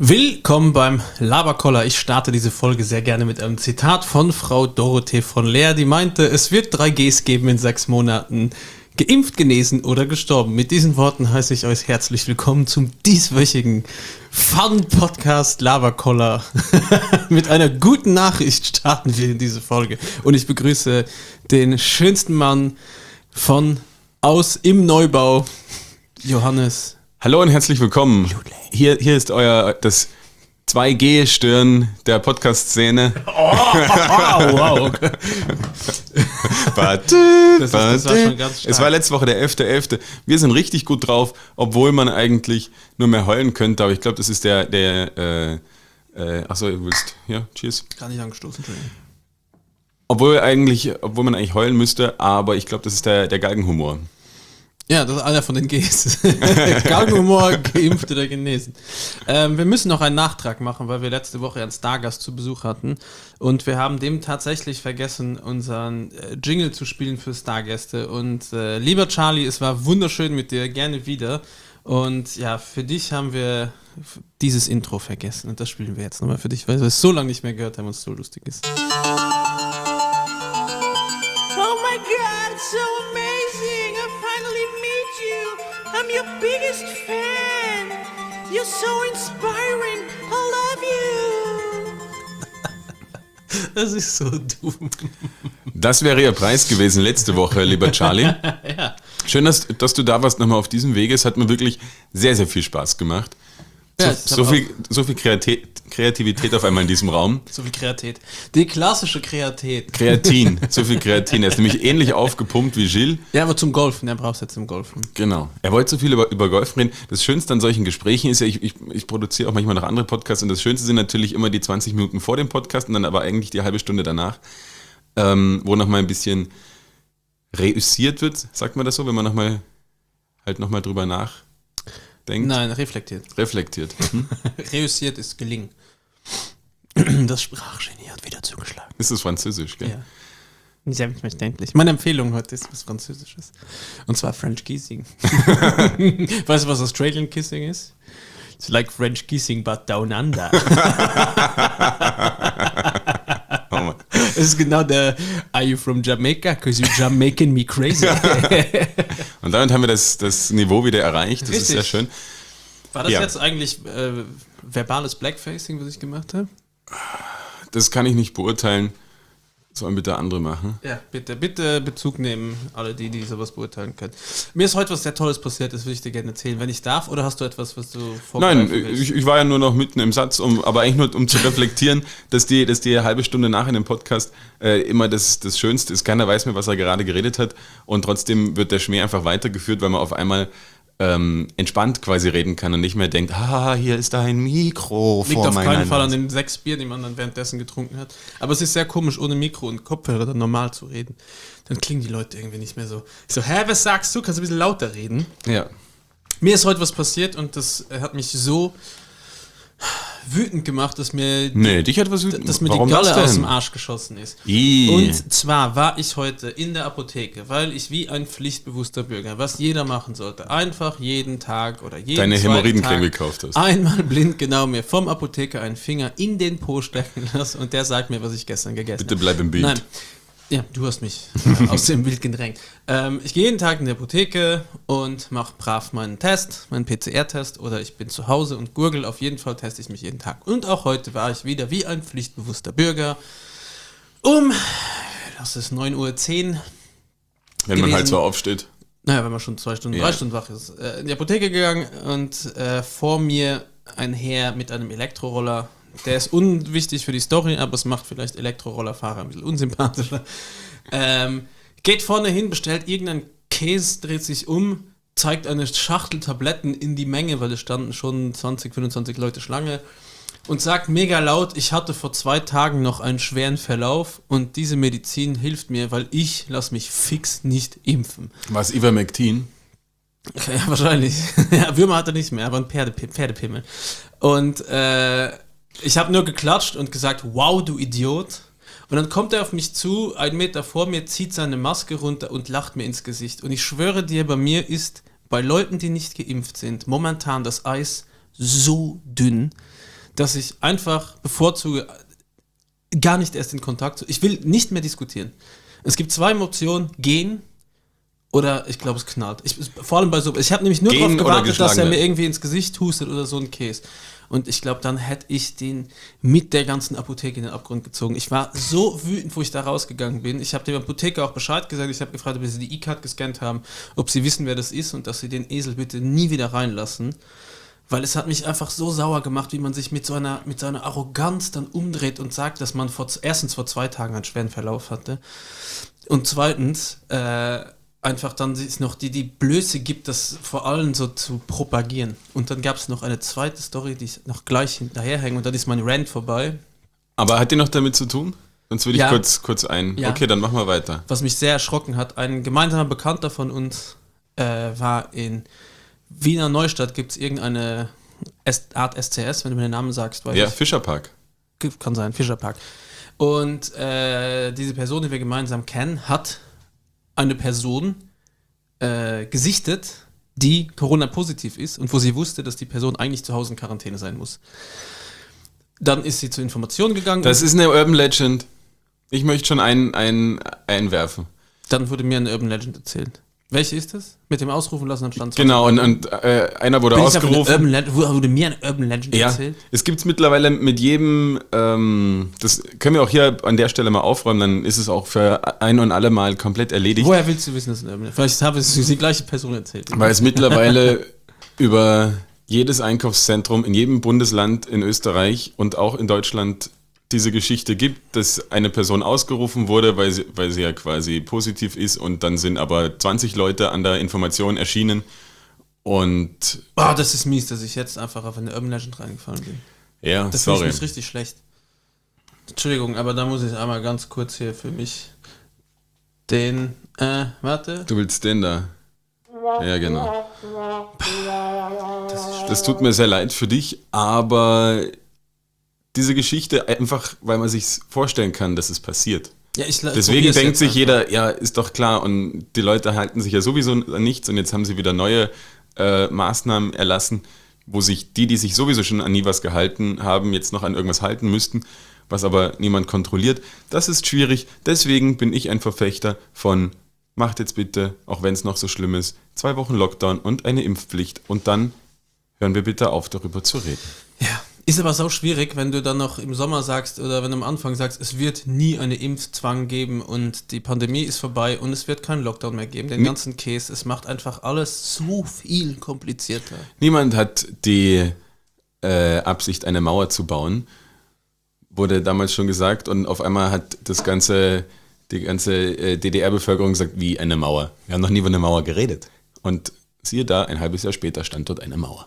Willkommen beim Laberkoller. Ich starte diese Folge sehr gerne mit einem Zitat von Frau Dorothee von Leer, die meinte, es wird 3 Gs geben in 6 Monaten. Geimpft, genesen oder gestorben. Mit diesen Worten heiße ich euch herzlich willkommen zum dieswöchigen Fun-Podcast Laberkoller. Mit einer guten Nachricht starten wir in diese Folge. Und ich begrüße den schönsten Mann im Neubau, Johannes. Hallo und herzlich willkommen. Hier ist das 2G-Stirn der Podcast-Szene. Wow. Das war schon ganz stark. Es war letzte Woche der 11.11. Wir sind richtig gut drauf, obwohl man eigentlich nur mehr heulen könnte. Aber ich glaube, das ist achso, du willst, ja, cheers. Gar nicht angestoßen, Entschuldigung. Obwohl man eigentlich heulen müsste, aber ich glaube, das ist der Galgenhumor. Ja, das ist einer von den Gs. Galgenhumor, geimpft oder genesen. Wir müssen noch einen Nachtrag machen, weil wir letzte Woche einen Stargast zu Besuch hatten. Und wir haben dem tatsächlich vergessen, unseren Jingle zu spielen für Stargäste. Und lieber Charlie, es war wunderschön mit dir, gerne wieder. Und ja, für dich haben wir dieses Intro vergessen. Und das spielen wir jetzt nochmal für dich, weil wir es so lange nicht mehr gehört haben und es so lustig ist. Oh my God, it's so amazing! I finally meet you. I'm your biggest fan. You're so inspiring. I love you. Das ist so dumm. Das wäre Ihr Preis gewesen letzte Woche, lieber Charlie. Ja. Schön, dass du da warst nochmal auf diesem Wege. Es hat mir wirklich sehr, sehr viel Spaß gemacht. Ja, so viel Kreativität auf einmal in diesem Raum. So viel Kreativität. Die klassische Kreativität. Kreatin, so viel Kreatin. Er ist nämlich ähnlich aufgepumpt wie Gilles. Ja, aber zum Golfen, er braucht es jetzt zum Golfen. Genau. Er wollte so viel über Golfen reden. Das Schönste an solchen Gesprächen ist ja, ich produziere auch manchmal noch andere Podcasts und das Schönste sind natürlich immer die 20 Minuten vor dem Podcast und dann aber eigentlich die halbe Stunde danach, wo nochmal ein bisschen reüssiert wird, sagt man das so, wenn man nochmal drüber nachdenkt? Nein, reflektiert. Reflektiert. Reüssiert ist gelingen. Das Sprachgenie hat wieder zugeschlagen. Ist das Französisch, gell? Ja. Selbstverständlich. Meine Empfehlung heute ist was Französisches. Und zwar French Kissing. Weißt du, was Australian Kissing ist? It's like French Kissing, but down under. Es ist genau der Are you from Jamaica? Because you're Jamaican me crazy. Und damit haben wir das Niveau wieder erreicht. Das Richtig. Ist sehr schön. War das jetzt eigentlich verbales Blackfacing, was ich gemacht habe? Das kann ich nicht beurteilen. Sollen bitte andere machen. Ja, bitte Bezug nehmen, alle die sowas beurteilen können. Mir ist heute was sehr Tolles passiert, das würde ich dir gerne erzählen, wenn ich darf, oder hast du etwas, was du vorbereiten willst? Nein, ich war ja nur noch mitten im Satz, aber eigentlich nur um zu reflektieren, dass die halbe Stunde nach in dem Podcast immer das Schönste ist. Keiner weiß mehr, was er gerade geredet hat und trotzdem wird der Schmäh einfach weitergeführt, weil man auf einmal entspannt quasi reden kann und nicht mehr denkt, hier ist ein Mikro Liegt vor auf meiner keinen Fall an Nase. den 6 Bier, die man dann währenddessen getrunken hat. Aber es ist sehr komisch, ohne Mikro und Kopfhörer dann normal zu reden. Dann klingen die Leute irgendwie nicht mehr so. Ich so, was sagst du? Kannst du ein bisschen lauter reden? Ja. Mir ist heute was passiert und das hat mich so wütend gemacht, dass mir dich hat was wütend. dass mir Warum die Galle das denn? aus dem Arsch geschossen ist. Und zwar war ich heute in der Apotheke, weil ich wie ein pflichtbewusster Bürger, was jeder machen sollte, einfach jeden Tag oder jeden Deine zweiten Hämorrhoidencreme Tag gekauft hast. einmal blind genau mir vom Apotheker einen Finger in den Po stecken lassen und der sagt mir, was ich gestern gegessen habe. Bitte bleib im Bild. Nein. Ja, du hast mich aus dem Bild gedrängt. Ich gehe jeden Tag in die Apotheke und mache brav meinen Test, meinen PCR-Test, oder ich bin zu Hause und gurgel. Auf jeden Fall teste ich mich jeden Tag. Und auch heute war ich wieder wie ein pflichtbewusster Bürger das ist 9:10 Uhr. Wenn man halt so aufsteht. Naja, wenn man schon 2 Stunden, 3 Stunden wach ist. In die Apotheke gegangen und vor mir ein Herr mit einem Elektroroller. Der ist unwichtig für die Story, aber es macht vielleicht Elektrorollerfahrer ein bisschen unsympathischer. Geht vorne hin, bestellt irgendeinen Käse, dreht sich um, zeigt eine Schachtel Tabletten in die Menge, weil es standen schon 20, 25 Leute Schlange und sagt mega laut, ich hatte vor 2 Tagen noch einen schweren Verlauf und diese Medizin hilft mir, weil ich lasse mich fix nicht impfen. Was, Ivermectin? Ja, wahrscheinlich. Ja, Würmer hat er nicht mehr, aber ein Pferdepimmel. Und ich habe nur geklatscht und gesagt, wow, du Idiot. Und dann kommt er auf mich zu, 1 Meter vor mir, zieht seine Maske runter und lacht mir ins Gesicht. Und ich schwöre dir, bei mir ist bei Leuten, die nicht geimpft sind, momentan das Eis so dünn. dass ich einfach bevorzuge, gar nicht erst in Kontakt zu. Ich will nicht mehr diskutieren. Es gibt 2 Optionen, gehen oder ich glaube, es knallt. Vor allem bei so, ich habe nämlich nur Gehen darauf gewartet, dass er mir werden. irgendwie ins Gesicht hustet oder so ein Käse. Und ich glaube, dann hätte ich den mit der ganzen Apotheke in den Abgrund gezogen. Ich war so wütend, wo ich da rausgegangen bin. Ich habe dem Apotheker auch Bescheid gesagt. Ich habe gefragt, ob sie die E-Card gescannt haben, ob sie wissen, wer das ist und dass sie den Esel bitte nie wieder reinlassen. Weil es hat mich einfach so sauer gemacht, wie man sich mit so einer Arroganz dann umdreht und sagt, dass man erstens vor 2 Tagen einen schweren Verlauf hatte und zweitens einfach dann es noch die Blöße gibt, das vor allem so zu propagieren. Und dann gab es noch eine zweite Story, die ich noch gleich hinterherhänge und dann ist mein Rant vorbei. Aber hat die noch damit zu tun? Sonst würde ich kurz ein. Ja. Okay, dann machen wir weiter. Was mich sehr erschrocken hat, ein gemeinsamer Bekannter von uns war in Wiener Neustadt, gibt es irgendeine Art SCS, wenn du mir den Namen sagst. Weiß Ja, ich. Fischerpark. Kann sein, Fischerpark. Und diese Person, die wir gemeinsam kennen, hat eine Person gesichtet, die Corona-positiv ist und wo sie wusste, dass die Person eigentlich zu Hause in Quarantäne sein muss. Dann ist sie zur Information gegangen. Das ist eine Urban Legend. Ich möchte schon einwerfen. Dann wurde mir eine Urban Legend erzählt. Welche ist das? Mit dem Ausrufen lassen dann stand Genau, und einer wurde Bin ich auf eine ausgerufen. Urban Legend, wurde mir eine Urban Legend Ja, erzählt? es gibt es mittlerweile mit jedem, das können wir auch hier an der Stelle mal aufräumen, dann ist es auch für ein und alle Mal komplett erledigt. Woher willst du wissen, dass es eine Urban Legend ist? Vielleicht habe ich die gleiche Person erzählt. Weil es mittlerweile über jedes Einkaufszentrum in jedem Bundesland in Österreich und auch in Deutschland diese Geschichte gibt, dass eine Person ausgerufen wurde, weil sie ja quasi positiv ist und dann sind aber 20 Leute an der Information erschienen und Oh, das ist mies, dass ich jetzt einfach auf eine Urban Legend reingefallen bin. ja, Das sorry. ist richtig schlecht. Entschuldigung, aber da muss ich einmal ganz kurz hier für mich warte. Du willst den da? Ja, genau. Das tut mir sehr leid für dich, aber diese Geschichte einfach, weil man sich vorstellen kann, dass es passiert. Ja, Deswegen probier's denkt jetzt sich einfach. jeder, ja, ist doch klar und die Leute halten sich ja sowieso an nichts und jetzt haben sie wieder neue Maßnahmen erlassen, wo sich die sich sowieso schon an nie was gehalten haben, jetzt noch an irgendwas halten müssten, was aber niemand kontrolliert. Das ist schwierig, deswegen bin ich ein Verfechter von macht jetzt bitte, auch wenn es noch so schlimm ist, 2 Wochen Lockdown und eine Impfpflicht und dann hören wir bitte auf, darüber zu reden. Ja, ist aber so schwierig, wenn du dann noch im Sommer sagst oder wenn du am Anfang sagst, es wird nie eine Impfzwang geben und die Pandemie ist vorbei und es wird keinen Lockdown mehr geben, den ganzen Käse. Es macht einfach alles so viel komplizierter. Niemand hat die Absicht, eine Mauer zu bauen, wurde damals schon gesagt und auf einmal hat die ganze DDR-Bevölkerung gesagt, wie eine Mauer. Wir haben noch nie über eine Mauer geredet. Und siehe da, ein halbes Jahr später stand dort eine Mauer.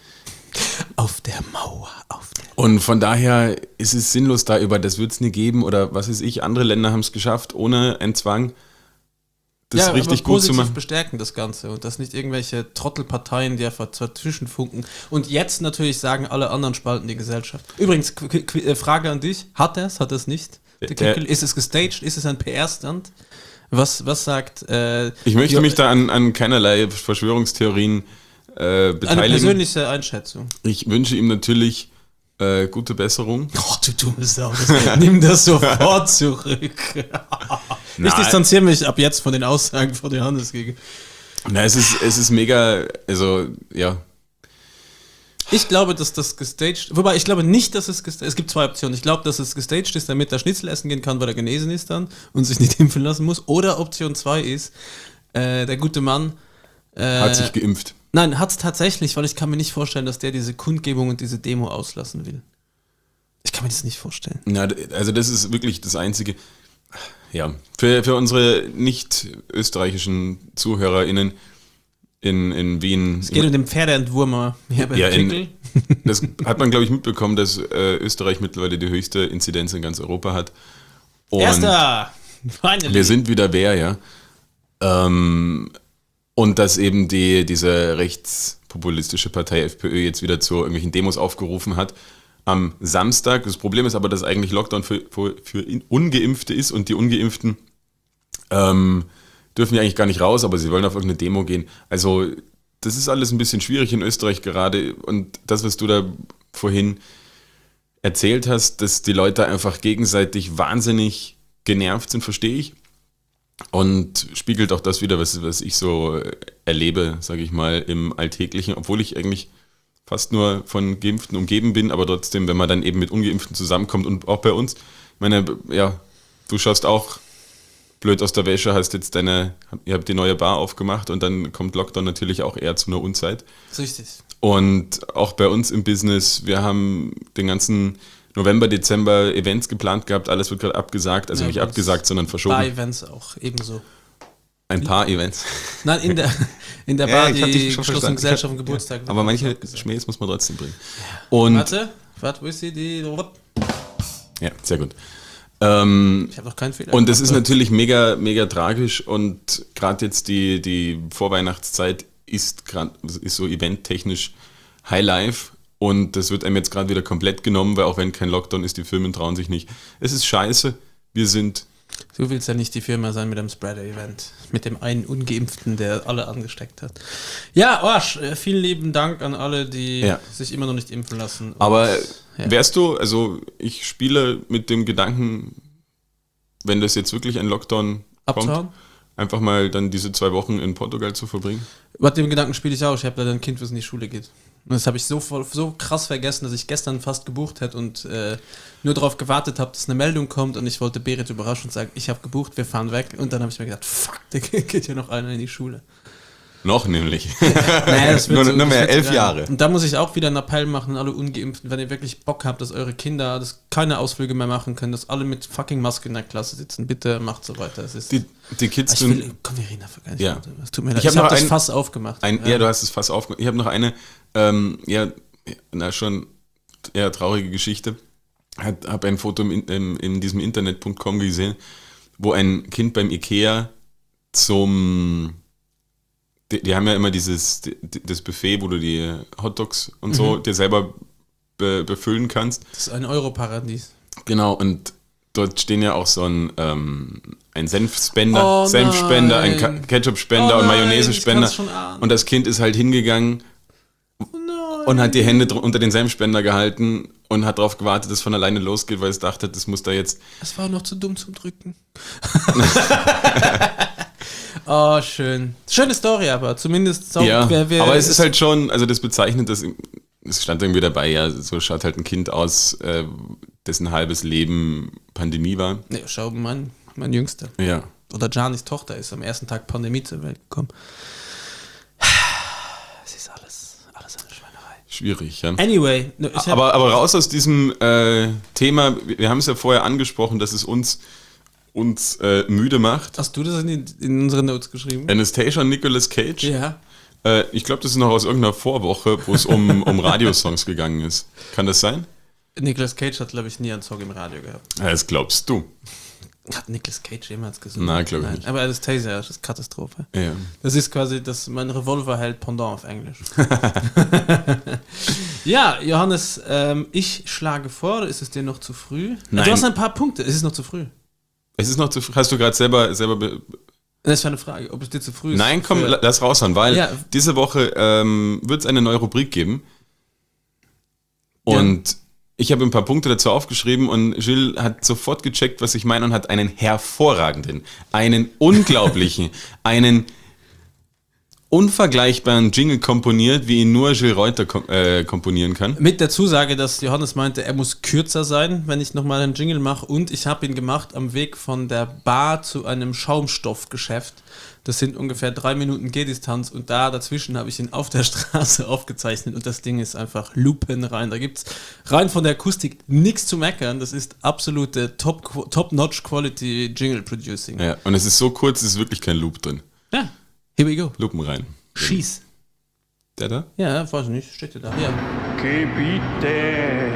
Auf der Mauer, Und von daher ist es sinnlos das wird es nie geben oder was weiß ich, andere Länder haben es geschafft, ohne einen Zwang, das richtig aber gut zu machen. bestärken das Ganze und das nicht irgendwelche Trottelparteien, die einfach dazwischen funken. Und jetzt natürlich sagen alle anderen Spalten die Gesellschaft. Übrigens, Frage an dich, hat er es nicht? Ist es gestaged? Ist es ein PR-Stunt? Was sagt... Ich möchte mich da an keinerlei Verschwörungstheorien beteiligen. Eine persönliche Einschätzung. Ich wünsche ihm natürlich gute Besserung. Oh, du dumme Sau. Nimm das sofort zurück. Ich distanziere mich ab jetzt von den Aussagen von Johannes gegen. Na, es ist mega, also, ja. Ich glaube, dass das gestaged, wobei ich glaube nicht, dass es gestaged, es gibt 2 Optionen. Ich glaube, dass es gestaged ist, damit er Schnitzel essen gehen kann, weil er genesen ist dann und sich nicht impfen lassen muss. Oder Option 2 ist, der gute Mann Hat sich geimpft. Nein, hat es tatsächlich, weil ich kann mir nicht vorstellen, dass der diese Kundgebung und diese Demo auslassen will. Ich kann mir das nicht vorstellen. Na, also das ist wirklich das Einzige. Ja, für unsere nicht österreichischen ZuhörerInnen in Wien. Es geht um den Pferdeentwurmer Herbert Ja, Kickl. Das hat man, glaube ich, mitbekommen, dass Österreich mittlerweile die höchste Inzidenz in ganz Europa hat. Und Erster! Finally. wir sind wieder wer, ja. Und dass eben diese rechtspopulistische Partei FPÖ jetzt wieder zu irgendwelchen Demos aufgerufen hat. Am Samstag. Das Problem ist aber, dass eigentlich Lockdown für Ungeimpfte ist und die Ungeimpften dürfen ja eigentlich gar nicht raus, aber sie wollen auf irgendeine Demo gehen. Also das ist alles ein bisschen schwierig in Österreich gerade und das, was du da vorhin erzählt hast, dass die Leute einfach gegenseitig wahnsinnig genervt sind, verstehe ich. Und spiegelt auch das wieder, was ich so erlebe, sage ich mal, im Alltäglichen, obwohl ich eigentlich fast nur von Geimpften umgeben bin, aber trotzdem, wenn man dann eben mit Ungeimpften zusammenkommt und auch bei uns, ich meine, ja, du schaust auch blöd aus der Wäsche, hast jetzt ihr habt die neue Bar aufgemacht und dann kommt Lockdown natürlich auch eher zu einer Unzeit. Richtig. Und auch bei uns im Business, wir haben den ganzen November, Dezember Events geplant gehabt, alles wird gerade abgesagt, also nicht abgesagt, sondern verschoben. Ein paar Events auch, ebenso. Ein paar Events. Nein, in der Bar, die schon geschlossene verstanden. Gesellschaft und Geburtstag. Aber manche Schmähs muss man trotzdem bringen. Und Warte, wo ist sie? ja, sehr gut. Ich habe noch keinen Fehler. Und das ist natürlich mega, mega tragisch und gerade jetzt die Vorweihnachtszeit ist so eventtechnisch Highlife und das wird einem jetzt gerade wieder komplett genommen, weil auch wenn kein Lockdown ist, die Firmen trauen sich nicht. Es ist scheiße, wir sind... Du willst ja nicht die Firma sein mit einem Spreader-Event, mit dem einen Ungeimpften, der alle angesteckt hat. Ja, Arsch, vielen lieben Dank an alle, die sich immer noch nicht impfen lassen. Und, aber wärst du, also ich spiele mit dem Gedanken, wenn das jetzt wirklich ein Lockdown kommt, einfach mal dann diese 2 Wochen in Portugal zu verbringen? Mit dem Gedanken spiele ich auch. Ich habe leider ein Kind, was in die Schule geht. Und das habe ich so krass vergessen, dass ich gestern fast gebucht hätte und nur darauf gewartet habe, dass eine Meldung kommt und ich wollte Berit überraschen und sagen, ich habe gebucht, wir fahren weg. Und dann habe ich mir gedacht, fuck, da geht ja noch einer in die Schule. Noch nämlich. Naja, das wird nur mehr 11 Jahre. Und da muss ich auch wieder einen Appell machen an alle Ungeimpften, wenn ihr wirklich Bock habt, dass eure Kinder keine Ausflüge mehr machen können, dass alle mit fucking Maske in der Klasse sitzen. Bitte macht so weiter. Es ist die Kids komm, wir reden dafür gar nicht. Ja. Es tut mir leid. Ich habe das Fass aufgemacht. Ja, du hast das Fass aufgemacht. Ich habe noch eine, schon eher traurige Geschichte. Habe ein Foto in diesem Internet.com gesehen, wo ein Kind beim Ikea die haben ja immer das Buffet, wo du die Hotdogs und so dir selber befüllen kannst. Das ist ein Euro-Paradies. Genau, und dort stehen ja auch so ein Senfspender, Senfspender, ein Ketchup-Spender und Mayonnaise-Spender. Und das Kind ist halt hingegangen und hat die Hände unter den Senfspender gehalten und hat darauf gewartet, dass es von alleine losgeht, weil es dachte, das muss da jetzt... Es war noch zu dumm zum Drücken. Oh, schön. Schöne Story, aber zumindest... aber es ist halt schon, also das bezeichnet, es stand irgendwie dabei, ja, so schaut halt ein Kind aus, dessen halbes Leben Pandemie war. Ja, schau, mein Jüngster. Ja. Oder Janis Tochter ist am ersten Tag Pandemie zur Welt gekommen. Es ist alles eine Schweinerei. Schwierig, ja. Anyway. Aber raus aus diesem Thema, wir haben es ja vorher angesprochen, dass es uns müde macht. Hast du das in unsere Notes geschrieben? Anastasia und Nicolas Cage? Ja. Ich glaube, das ist noch aus irgendeiner Vorwoche, wo es um Radiosongs gegangen ist. Kann das sein? Nicolas Cage hat, glaube ich, nie einen Song im Radio gehabt. Ja, das glaubst du. Hat Nicolas Cage jemals gesungen? Nein, glaube ich nicht. Aber Anastasia, das ist Katastrophe. Ja. Das ist quasi mein Revolverheld Pendant auf Englisch. Ja, Johannes, ich schlage vor, ist es dir noch zu früh? Nein. Du hast ein paar Punkte, es ist noch zu früh. Es ist noch zu früh. Hast du gerade selber das war eine Frage, ob es dir zu früh ist. Nein, komm, lass raushauen, weil diese Woche wird es eine neue Rubrik geben. Und ich habe ein paar Punkte dazu aufgeschrieben und Gilles hat sofort gecheckt, was ich meine und hat einen hervorragenden, einen unglaublichen, einen unvergleichbaren Jingle komponiert, wie ihn nur Gilles Reuter komponieren kann. Mit der Zusage, dass Johannes meinte, er muss kürzer sein, wenn ich nochmal einen Jingle mache. Und ich habe ihn gemacht am Weg von der Bar zu einem Schaumstoffgeschäft. Das sind ungefähr 3 Minuten Gehdistanz und dazwischen habe ich ihn auf der Straße aufgezeichnet und das Ding ist einfach lupenrein. Da gibt es rein von der Akustik nichts zu meckern. Das ist absolute Top-Notch-Quality Jingle Producing. Ja, und es ist so kurz, es ist wirklich kein Loop drin. Ja, here we go. Lupen rein. Schieß. Der da? Ja, weiß ich nicht. Steht der da? Ja. Gebiete.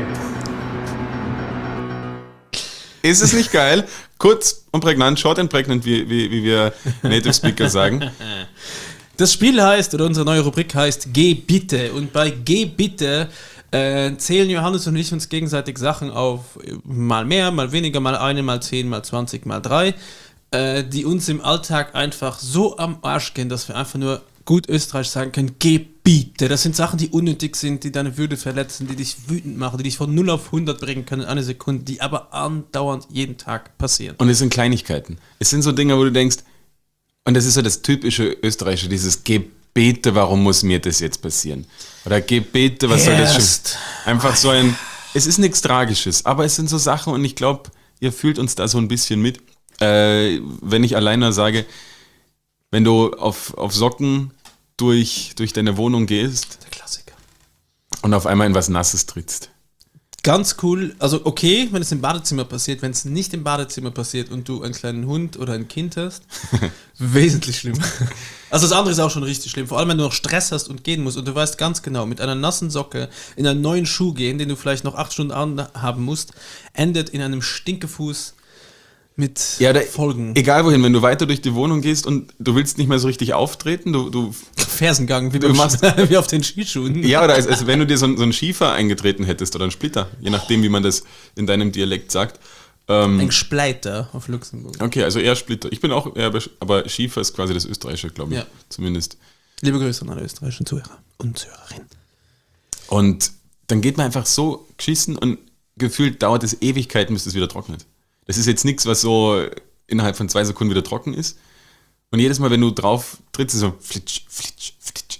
Ist es nicht geil? Kurz und prägnant, short and pregnant, wie wir Native Speaker sagen. Das Spiel heißt, oder unsere neue Rubrik heißt Geh bitte. Und bei Geh bitte zählen Johannes und ich uns gegenseitig Sachen auf, mal mehr, mal weniger, mal 1, mal 10, mal 20, mal 3, die uns im Alltag einfach so am Arsch gehen, dass wir einfach nur gut Österreich sagen können, Gebiete. Das sind Sachen, die unnötig sind, die deine Würde verletzen, die dich wütend machen, die dich von 0 auf 100 bringen können in einer Sekunde, die aber andauernd jeden Tag passieren. Und es sind Kleinigkeiten. Es sind so Dinge, wo du denkst, und das ist so das typische Österreichische, dieses Gebete, warum muss mir das jetzt passieren? Oder Gebete, was soll das schon? Einfach so ein, es ist nichts Tragisches, aber es sind so Sachen und ich glaube, ihr fühlt uns da so ein bisschen mit. Wenn ich alleine sage, wenn du auf Socken durch deine Wohnung gehst. Der Klassiker. Und auf einmal in was Nasses trittst. Ganz cool, also okay, wenn es im Badezimmer passiert, wenn es nicht im Badezimmer passiert und du einen kleinen Hund oder ein Kind hast, wesentlich schlimmer. Also das andere ist auch schon richtig schlimm, vor allem wenn du noch Stress hast und gehen musst und du weißt ganz genau, mit einer nassen Socke in einen neuen Schuh gehen, den du vielleicht noch 8 Stunden anhaben musst, endet in einem Stinkefuß mit Folgen. Egal wohin, wenn du weiter durch die Wohnung gehst und du willst nicht mehr so richtig auftreten, du Fersengang, du machst wie auf den Skischuhen. Ja, oder als wenn du dir so einen Schiefer eingetreten hättest oder einen Splitter, je nachdem, wie man das in deinem Dialekt sagt. Ein Spleiter auf Luxemburg. Okay, also eher Splitter. Ich bin auch eher, aber Schiefer ist quasi das Österreichische, glaube ich, ja. Zumindest. Liebe Grüße an alle österreichischen Zuhörer und Zuhörerinnen. Und dann geht man einfach so geschissen und gefühlt dauert es Ewigkeiten, bis es wieder trocknet. Das ist jetzt nichts, was so innerhalb von 2 Sekunden wieder trocken ist. Und jedes Mal, wenn du drauf trittst, ist so flitsch, flitsch, flitsch.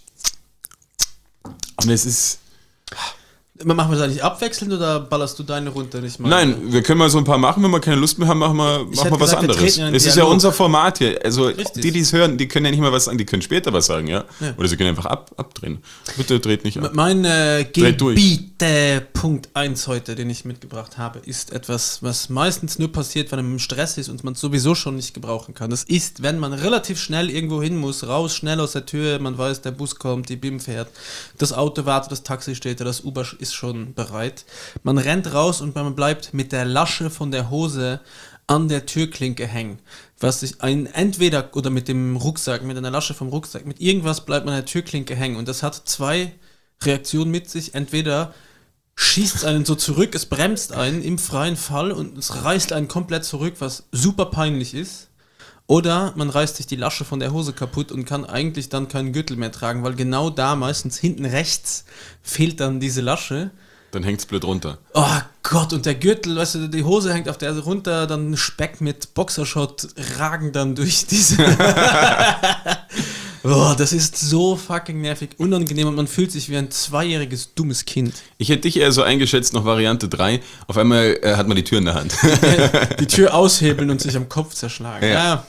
Und es ist... Machen wir das eigentlich abwechselnd oder ballerst du deine runter nicht mal? Nein, wir können mal so ein paar machen. Wenn wir keine Lust mehr haben, machen wir was anderes. Es ist ja unser Format hier. Also richtig. Die es hören, die können ja nicht mal was sagen. Die können später was sagen, ja? Oder sie können einfach abdrehen. Bitte dreht nicht ab. Mein Gebiete Punkt 1 heute, den ich mitgebracht habe, ist etwas, was meistens nur passiert, wenn man im Stress ist und man es sowieso schon nicht gebrauchen kann. Das ist, wenn man relativ schnell irgendwo hin muss, raus, schnell aus der Tür, man weiß, der Bus kommt, die BIM fährt, das Auto wartet, das Taxi steht da, das Uber ist schon bereit. Man rennt raus und man bleibt mit der Lasche von der Hose an der Türklinke hängen. Was sich entweder oder mit dem Rucksack, mit einer Lasche vom Rucksack, mit irgendwas bleibt man an der Türklinke hängen. Und das hat 2 Reaktionen mit sich. Entweder schießt es einen so zurück, es bremst einen im freien Fall und es reißt einen komplett zurück, was super peinlich ist. Oder man reißt sich die Lasche von der Hose kaputt und kann eigentlich dann keinen Gürtel mehr tragen, weil genau da, meistens hinten rechts, fehlt dann diese Lasche. Dann hängt es blöd runter. Oh Gott, und der Gürtel, weißt du, die Hose hängt auf der runter, dann Speck mit Boxershot ragen dann durch diese... Oh, das ist so fucking nervig, unangenehm und man fühlt sich wie ein 2-jähriges dummes Kind. Ich hätte dich eher so eingeschätzt, noch Variante 3. Auf einmal hat man die Tür in der Hand. Die Tür aushebeln und sich am Kopf zerschlagen. Ja,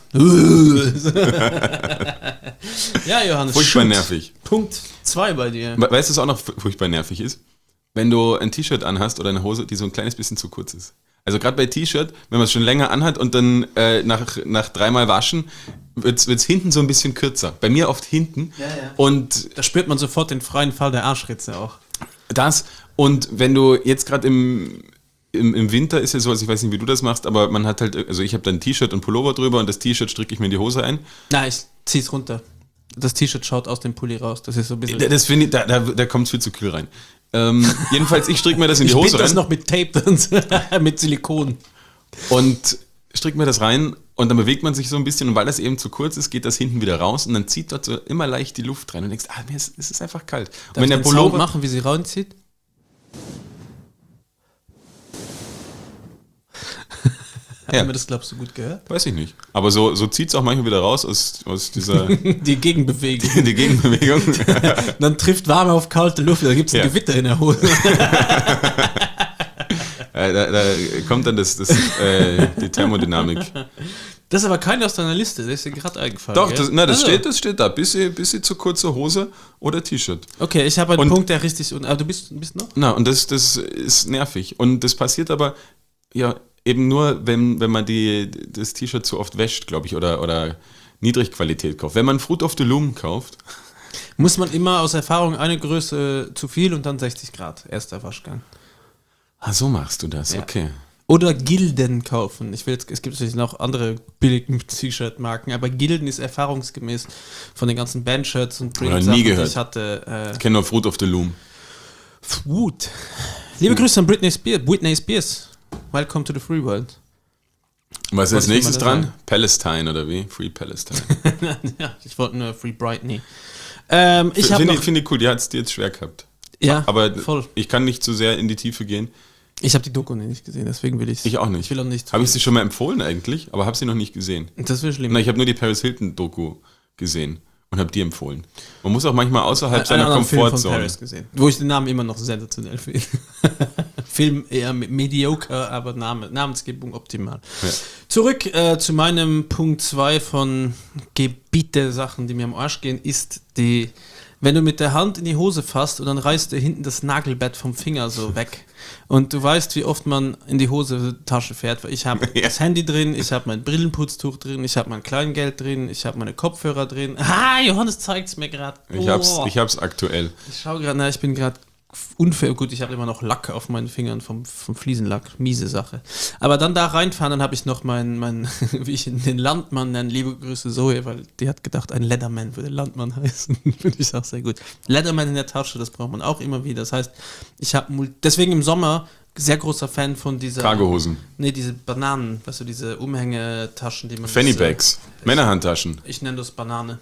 ja Johannes. Furchtbar nervig. Punkt 2 bei dir. Weißt du, was auch noch furchtbar nervig ist? Wenn du ein T-Shirt anhast oder eine Hose, die so ein kleines bisschen zu kurz ist. Also gerade bei T-Shirt, wenn man es schon länger anhat und dann nach 3-mal waschen, wird's hinten so ein bisschen kürzer. Bei mir oft hinten. Ja. Und da spürt man sofort den freien Fall der Arschritze auch. Das, und wenn du jetzt gerade im Winter ist ja so, also ich weiß nicht, wie du das machst, aber man hat halt, also ich habe dann ein T-Shirt und Pullover drüber und das T-Shirt stricke ich mir in die Hose ein. Na, ich zieh's runter. Das T-Shirt schaut aus dem Pulli raus. Das ist so ein bisschen... Das finde ich, da kommt es viel zu kühl rein. Jedenfalls, ich stricke mir das in die Hose rein. Das noch mit Tape und mit Silikon. Und stricke mir das rein und dann bewegt man sich so ein bisschen und weil das eben zu kurz ist, geht das hinten wieder raus und dann zieht dort so immer leicht die Luft rein und denkst, es ist einfach kalt. Und Darf wenn ich der den Pullover Sound machen, wie sie reinzieht? Hat man das, glaubst du, gut gehört? Weiß ich nicht. Aber so zieht es auch manchmal wieder raus aus dieser... Die Gegenbewegung. Die Gegenbewegung. Dann trifft warme auf kalte Luft, da gibt es ein Gewitter in der Hose. Da kommt dann die Thermodynamik. Das ist aber keiner aus deiner Liste, das ist dir gerade eingefallen. Doch, das steht da. Bisschen zu kurze Hose oder T-Shirt. Okay, ich habe einen Punkt, der richtig... Aber du bist noch? Na, und das ist nervig. Und das passiert aber ja eben nur, wenn man das T-Shirt zu oft wäscht, glaube ich, oder Niedrigqualität kauft. Wenn man Fruit of the Loom kauft... Muss man immer aus Erfahrung eine Größe zu viel und dann 60 Grad, erster Waschgang. Ah, so machst du das, ja. Okay. Oder Gilden kaufen. Es gibt natürlich noch andere billige T-Shirt-Marken, aber Gilden ist erfahrungsgemäß von den ganzen Bandshirts und Print-Sachen, die ich hatte. Ich kenne nur Fruit of the Loom. Fruit. Liebe Grüße an Britney Spears. Welcome to the Free World. Was ist als Wollte ich nächstes mal dran? sagen. Palestine oder wie? Free Palestine. Ja, ich wollte nur Free Britney. Ich habe noch... Finde ich cool, die hat es dir jetzt schwer gehabt. Ja, Aber voll. ich kann nicht zu sehr in die Tiefe gehen. Ich habe die Doku nicht gesehen, deswegen will ich... Ich auch nicht. Ich will auch nicht... Habe ich sie schon mal empfohlen eigentlich, aber habe sie noch nicht gesehen. Das wäre schlimm. Na, ich habe nur die Paris Hilton Doku gesehen und habe die empfohlen. Man muss auch manchmal außerhalb Einen seiner anderen Film von Komfortzone. Paris gesehen, wo ich den Namen immer noch sensationell finde. Film eher mediocre, aber Namensgebung optimal. Ja. Zurück zu meinem Punkt 2 von Gebiete-Sachen, die mir am Arsch gehen, ist die, wenn du mit der Hand in die Hose fasst und dann reißt dir hinten das Nagelbett vom Finger so weg. Und du weißt, wie oft man in die Hosentasche fährt, weil ich habe das Handy drin, ich habe mein Brillenputztuch drin, ich habe mein Kleingeld drin, ich habe meine Kopfhörer drin. Johannes zeigt es mir gerade. Ich hab's aktuell. Ich schaue gerade, ich bin gerade unfair, gut, ich habe immer noch Lack auf meinen Fingern vom Fliesenlack, miese Sache. Aber dann da reinfahren, dann habe ich noch mein wie ich den Landmann nenne, liebe Grüße Zoe, weil die hat gedacht, ein Leatherman würde Landmann heißen. Finde ich auch sehr gut. Leatherman in der Tasche, das braucht man auch immer wieder. Das heißt, ich habe deswegen im Sommer sehr großer Fan von dieser... Cargohosen. Nee, diese Bananen, weißt du, diese Umhängetaschen, die man... Fanny Bags. Männerhandtaschen. Ich nenne das Banane.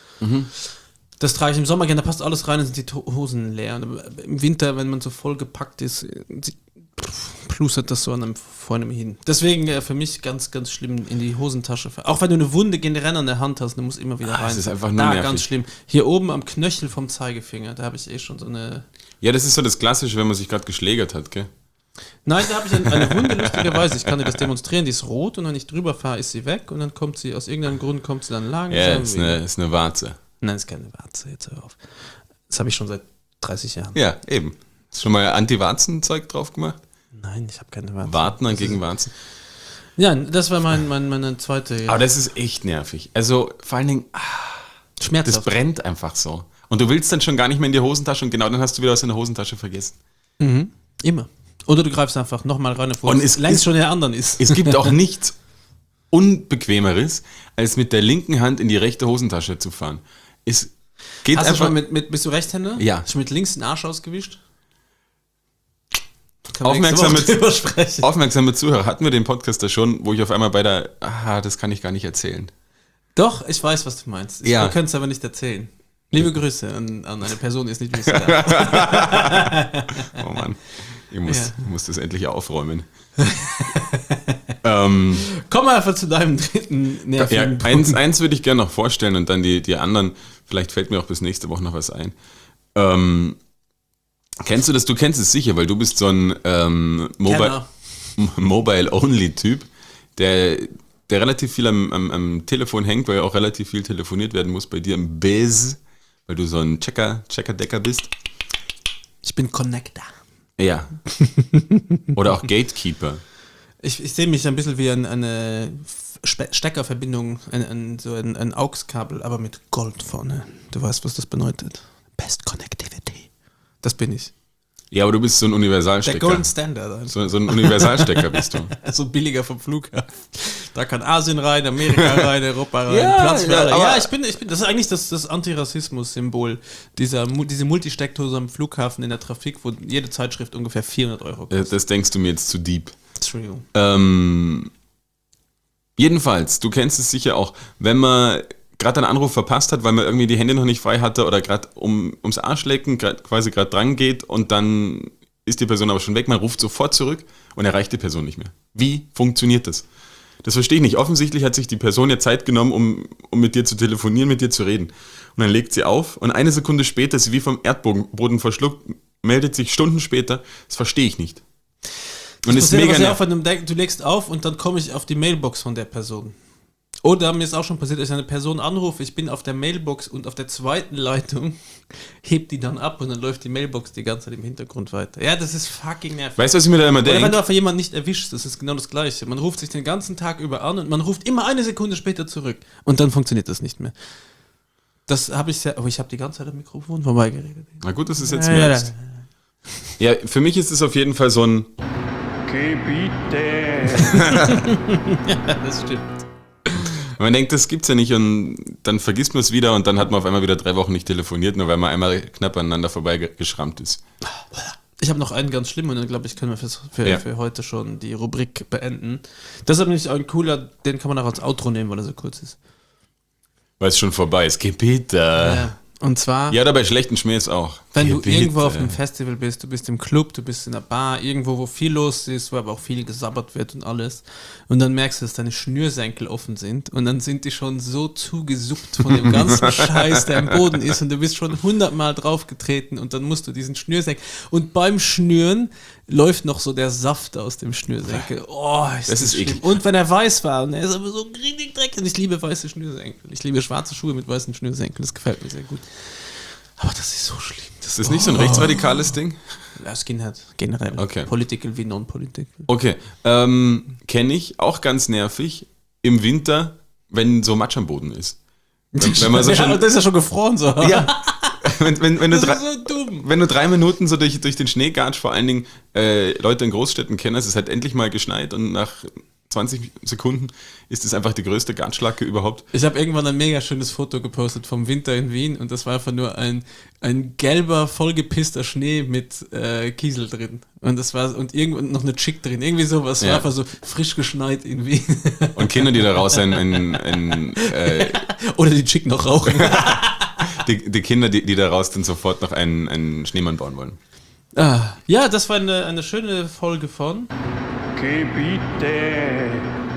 Das trage ich im Sommer gerne, da passt alles rein, dann sind die Hosen leer. Und im Winter, wenn man so voll gepackt ist, plustert das so vor einem hin. Deswegen für mich ganz, ganz schlimm in die Hosentasche. Auch wenn du eine Wunde generell an der Hand hast, du musst immer wieder rein. Das ist einfach nur da nervig. ganz schlimm. Hier oben am Knöchel vom Zeigefinger, da habe ich schon so eine... Ja, das ist so das Klassische, wenn man sich gerade geschlägert hat, gell? Nein, da habe ich eine Wunde, lustigerweise. Ich kann dir das demonstrieren, die ist rot und wenn ich drüber fahre, ist sie weg und dann kommt sie, aus irgendeinem Grund kommt sie dann langsam Ja, wieder. ist eine Warze. Nein, ist keine Warze, jetzt hör auf. Das habe ich schon seit 30 Jahren. Ja, eben. Hast du schon mal Anti-Warzen-Zeug drauf gemacht? Nein, ich habe keine Warze. Warten gegen Warzen. Ja, das war meine zweite. Aber das ist echt nervig. Also vor allen Dingen, das Schmerzhaft. brennt einfach so. Und du willst dann schon gar nicht mehr in die Hosentasche und genau dann hast du wieder was in der Hosentasche vergessen. Immer. Oder du greifst einfach nochmal rein, bevor Und es längst schon in der anderen ist. Es gibt auch nichts Unbequemeres, als mit der linken Hand in die rechte Hosentasche zu fahren. Es geht Hast du einfach. schon mal bist du Rechtshänder? Ja. Hast du mit links den Arsch ausgewischt? Aufmerksame Zuhörer, hatten wir den Podcast da schon, wo ich auf einmal das kann ich gar nicht erzählen. Doch, ich weiß, was du meinst. Ja. Wir können es aber nicht erzählen. Liebe Grüße an eine Person, die ist nicht wissen darf. Oh Mann, ich muss das endlich aufräumen. Komm mal einfach zu deinem dritten nervigen Punkt. Eins würde ich gerne noch vorstellen und dann die anderen, vielleicht fällt mir auch bis nächste Woche noch was ein. Kennst du das? Du kennst es sicher, weil du bist so ein Mobile-Only-Typ, der relativ viel am Telefon hängt, weil ja auch relativ viel telefoniert werden muss bei dir im Biz, weil du so ein Checker-Decker bist. Ich bin Connector. Ja. Oder auch Gatekeeper. Ich sehe mich ein bisschen wie eine Steckerverbindung, ein AUX-Kabel, aber mit Gold vorne. Du weißt, was das bedeutet. Best Connectivity. Das bin ich. Ja, aber du bist so ein Universalstecker. Der Golden Standard. So ein Universalstecker bist du. So billiger vom Flughafen. Da kann Asien rein, Amerika rein, Europa rein, Platz für alle. Ja, ich bin, das ist eigentlich das Antirassismus-Symbol. Diese Multisteckdose am Flughafen in der Trafik, wo jede Zeitschrift ungefähr 400 Euro kostet. Das denkst du mir jetzt zu deep. True. Jedenfalls, du kennst es sicher auch, wenn man gerade einen Anruf verpasst hat, weil man irgendwie die Hände noch nicht frei hatte oder gerade ums Arschlecken quasi gerade dran geht und dann ist die Person aber schon weg, man ruft sofort zurück und erreicht die Person nicht mehr. Wie funktioniert das? Das verstehe ich nicht. Offensichtlich hat sich die Person ja Zeit genommen, um mit dir zu telefonieren, mit dir zu reden. Und dann legt sie auf und eine Sekunde später ist sie wie vom Erdboden verschluckt, meldet sich Stunden später. Das verstehe ich nicht. Und das ist mega du legst auf und dann komme ich auf die Mailbox von der Person. Oder mir ist auch schon passiert, dass ich eine Person anrufe, ich bin auf der Mailbox und auf der zweiten Leitung hebt die dann ab und dann läuft die Mailbox die ganze Zeit im Hintergrund weiter. Ja, das ist fucking nervig. Weißt du, was ich mir da immer Oder wenn denke? du einfach jemanden nicht erwischst, das ist genau das Gleiche. Man ruft sich den ganzen Tag über an und man ruft immer eine Sekunde später zurück. Und dann funktioniert das nicht mehr. Das habe ich aber ich habe die ganze Zeit am Mikrofon vorbeigeredet. Na gut, das ist jetzt mehr. Ja, für mich ist es auf jeden Fall so ein... Gebiete. Ja, das stimmt. Man denkt, das gibt's ja nicht und dann vergisst man es wieder und dann hat man auf einmal wieder 3 Wochen nicht telefoniert, nur weil man einmal knapp aneinander vorbeigeschrammt ist. Ich habe noch einen ganz schlimmen und dann glaube ich, können wir für heute schon die Rubrik beenden. Das ist nämlich ein cooler, den kann man auch als Outro nehmen, weil er so kurz ist. Weil es schon vorbei ist. Geh bitte. Ja. Und zwar, Ja, oder bei schlechten Schmähs auch. wenn Geh du bitte. irgendwo auf einem Festival bist, du bist im Club, du bist in einer Bar, irgendwo, wo viel los ist, wo aber auch viel gesabbert wird und alles. Und dann merkst du, dass deine Schnürsenkel offen sind und dann sind die schon so zugesuppt von dem ganzen Scheiß, der am Boden ist und du bist schon 100-mal draufgetreten und dann musst du diesen Schnürsenkel und beim Schnüren läuft noch so der Saft aus dem Schnürsenkel. Oh, Das ist schlimm. eklig. Und wenn er weiß war und er ist aber so richtig dreckig. Und ich liebe weiße Schnürsenkel. Ich liebe schwarze Schuhe mit weißen Schnürsenkeln. Das gefällt mir sehr gut. Aber das ist so schlimm. Das ist nicht so ein rechtsradikales Ding? Ja, Skinhead generell. Okay. Political wie non-political. Okay. Kenne ich, auch ganz nervig, im Winter, wenn so Matsch am Boden ist. Wenn man so Ja, schon, das ist ja schon gefroren so. ja, wenn du Das drei, ist so dumm. wenn du 3 Minuten so durch den Schnee gatscht, vor allen Dingen Leute in Großstädten kennen, es ist halt endlich mal geschneit und nach 20 Sekunden ist es einfach die größte Gatschlacke überhaupt. Ich habe irgendwann ein mega schönes Foto gepostet vom Winter in Wien und das war einfach nur ein gelber, vollgepisster Schnee mit Kiesel drin. Und das war und irgendwo noch eine Chick drin. Irgendwie sowas. Ja. War einfach so frisch geschneit in Wien. Und Kinder, die daraus Oder die Chick noch rauchen. die Kinder, die daraus dann sofort noch einen Schneemann bauen wollen. Ja, das war eine schöne Folge von Gebiete.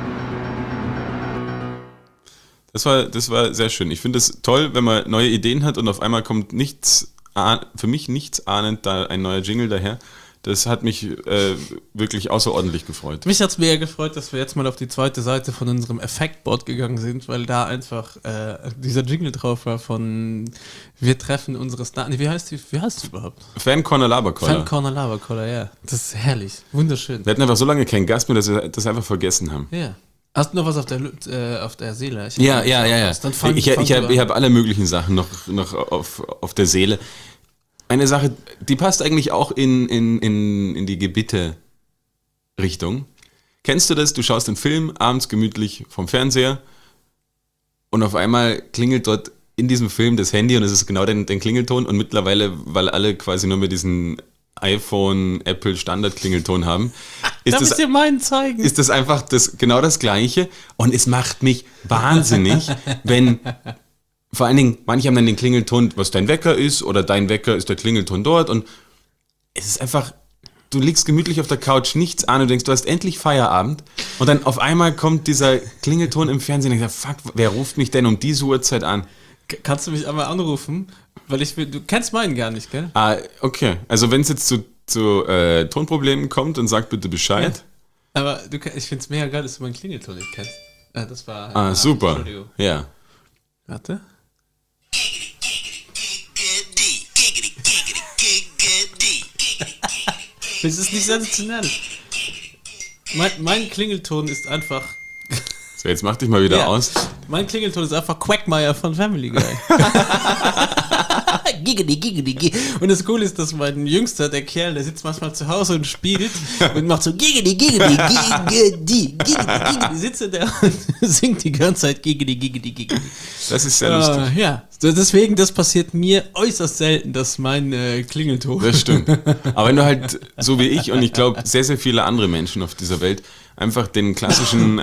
Das war sehr schön. Ich finde es toll, wenn man neue Ideen hat und auf einmal kommt für mich nichts ahnend da ein neuer Jingle daher. Das hat mich wirklich außerordentlich gefreut. Mich hat es mega gefreut, dass wir jetzt mal auf die zweite Seite von unserem Effektboard gegangen sind, weil da einfach dieser Jingle drauf war von wir treffen unsere Stars. Wie heißt die überhaupt? Fan-Corner Labercorner. Fan Corner Lava-Cola, ja. Das ist herrlich. Wunderschön. Wir hatten einfach so lange keinen Gast mehr, dass wir das einfach vergessen haben. Ja. Hast du noch was auf der Seele? Ja. Dann fang Ich du an. habe alle möglichen Sachen noch auf der Seele. Eine Sache, die passt eigentlich auch in die Gebiete-Richtung. Kennst du das? Du schaust einen Film abends gemütlich vom Fernseher und auf einmal klingelt dort in diesem Film das Handy und es ist genau den Klingelton und mittlerweile, weil alle quasi nur mehr diesen iPhone, Apple Standard-Klingelton haben, Darf ich dir meinen zeigen? ist das einfach genau das Gleiche und es macht mich wahnsinnig, wenn vor allen Dingen, manche haben dann den Klingelton, was dein Wecker ist oder dein Wecker ist der Klingelton dort und es ist einfach, du liegst gemütlich auf der Couch, nichts an und denkst, du hast endlich Feierabend und dann auf einmal kommt dieser Klingelton im Fernsehen und ich sag, fuck, wer ruft mich denn um diese Uhrzeit an? Kannst du mich einmal anrufen? Weil du kennst meinen gar nicht, gell? Okay, also wenn es jetzt zu Tonproblemen kommt, dann sag bitte Bescheid. Aber ich finde es mega geil, dass du meinen Klingelton nicht kennst. Das war... Super, Entschuldigung. ja. Warte. Das ist nicht sensationell. Mein Klingelton ist einfach... So, jetzt mach dich mal wieder Ja. aus. Mein Klingelton ist einfach Quackmeier von Family Guy. Giggity. Und das Coole ist, dass mein Jüngster, der Kerl, der sitzt manchmal zu Hause und spielt und macht so Giggity. Sitzt der und singt die ganze Zeit Giggity. Das ist sehr lustig. Ja, deswegen, das passiert mir äußerst selten, dass mein Klingelton... Das stimmt. Aber wenn du halt, so wie ich und ich glaube sehr, sehr viele andere Menschen auf dieser Welt, einfach den klassischen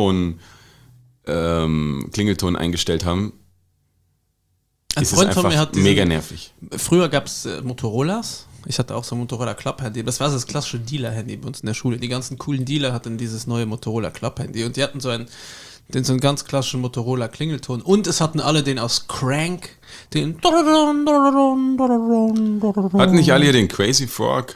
iPhone-Klingelton eingestellt haben, Ein ist es Freund von einfach mir hat mega nervig. Früher gab es Motorolas. Ich hatte auch so ein Motorola Club-Handy. Das war so das klassische Dealer-Handy bei uns in der Schule. Die ganzen coolen Dealer hatten dieses neue Motorola Club-Handy. Und die hatten so einen ganz klassischen Motorola Klingelton. Und es hatten alle den aus Crank. Den... Hatten nicht alle hier den Crazy Frog?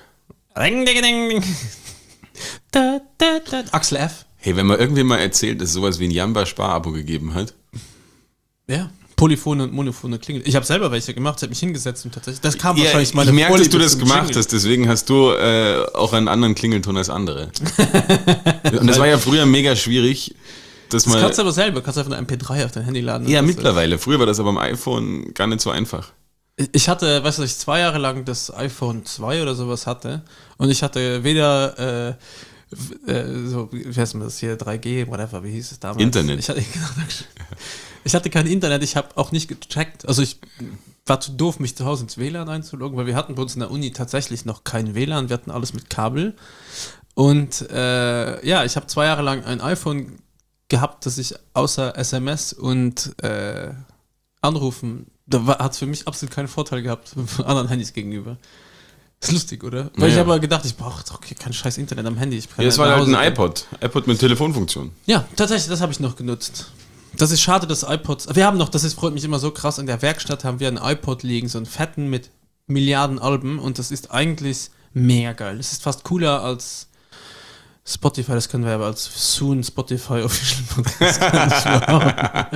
Axel F. Hey, wenn man irgendwie mal erzählt, dass es sowas wie ein Jamba-Spar-Abo gegeben hat. Ja. Polyphone und monophone Klingel. Ich habe selber welche gemacht, ich habe mich hingesetzt und tatsächlich. Das kam Ja, wahrscheinlich ich merke, dass du das zum gemacht Jingle. hast, deswegen hast du auch einen anderen Klingelton als andere. Und das war ja früher mega schwierig, dass Das man... kannst du aber selber, kannst einfach eine MP3 auf dein Handy laden. Ja, Das- mittlerweile. Früher war das aber am iPhone gar nicht so einfach. Ich hatte, weißt du, ich 2 Jahre lang das iPhone 2 oder sowas hatte und ich hatte weder so, wie heißt das hier, 3G, whatever, wie hieß es damals? Internet. Ich hatte kein Internet, ich habe auch nicht gecheckt, also war zu doof, mich zu Hause ins WLAN einzuloggen, weil wir hatten bei uns in der Uni tatsächlich noch kein WLAN, wir hatten alles mit Kabel. Und ich habe 2 Jahre lang ein iPhone gehabt, das ich außer SMS und Anrufen, hat es für mich absolut keinen Vorteil gehabt von anderen Handys gegenüber. Ist lustig, oder? Weil ich aber gedacht, ich brauche doch kein scheiß Internet am Handy. Das war halt ein iPod mit Telefonfunktion. Ja, tatsächlich, das habe ich noch genutzt. Das ist schade, dass iPods, freut mich immer so krass, in der Werkstatt haben wir einen iPod liegen, so einen fetten mit Milliarden Alben und das ist eigentlich mega geil. Das ist fast cooler als Spotify, das können wir aber als soon Spotify Official Podcast gar nicht behaupten.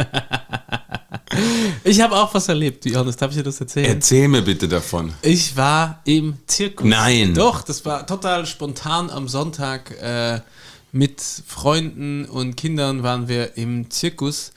Ich habe auch was erlebt, Johannes, darf ich dir das erzählen? Erzähl mir bitte davon. Ich war im Zirkus. Nein. Doch, das war total spontan am Sonntag mit Freunden und Kindern waren wir im Zirkus.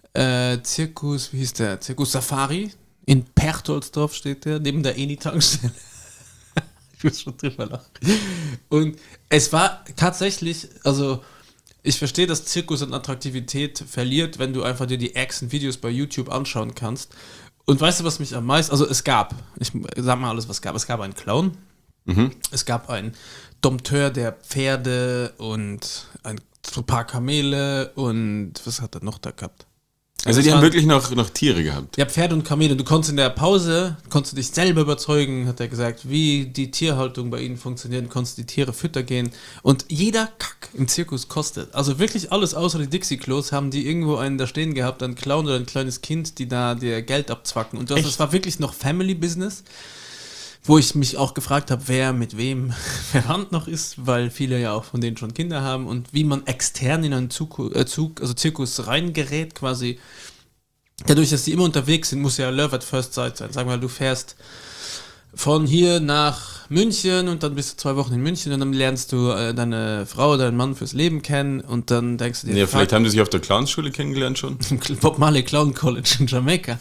Wie hieß der? Zirkus Safari. In Perchtoldsdorf steht der, neben der Eni-Tankstelle. Ich muss schon drüber lachen. Und es war tatsächlich, also ich verstehe, dass Zirkus an Attraktivität verliert, wenn du einfach dir die Action-Videos bei YouTube anschauen kannst. Und weißt du, was mich am meisten, also ich sag mal alles, was es gab. Es gab einen Clown, es gab einen Dompteur der Pferde und ein paar Kamele und was hat er noch da gehabt? Also die haben wirklich noch Tiere gehabt. Ja, Pferde und Kamele. Du konntest in der Pause, dich selber überzeugen, hat er gesagt, wie die Tierhaltung bei ihnen funktioniert. Du konntest die Tiere füttern gehen. Und jeder Kack im Zirkus kostet. Also wirklich alles außer die Dixie-Klos haben die irgendwo einen da stehen gehabt, ein Clown oder ein kleines Kind, die da dir Geld abzwacken. Und das war wirklich noch Family-Business, wo ich mich auch gefragt habe, wer mit wem verwandt noch ist, weil viele ja auch von denen schon Kinder haben und wie man extern in einen Zirkus reingerät quasi. Dadurch, dass die immer unterwegs sind, muss ja Love at First Sight sein. Sagen wir mal, du fährst von hier nach München und dann bist du 2 Wochen in München und dann lernst du deine Frau oder deinen Mann fürs Leben kennen und dann denkst du dir... Ja, vielleicht haben die sich auf der Clownsschule kennengelernt schon. Bob Marley Clown College in Jamaika.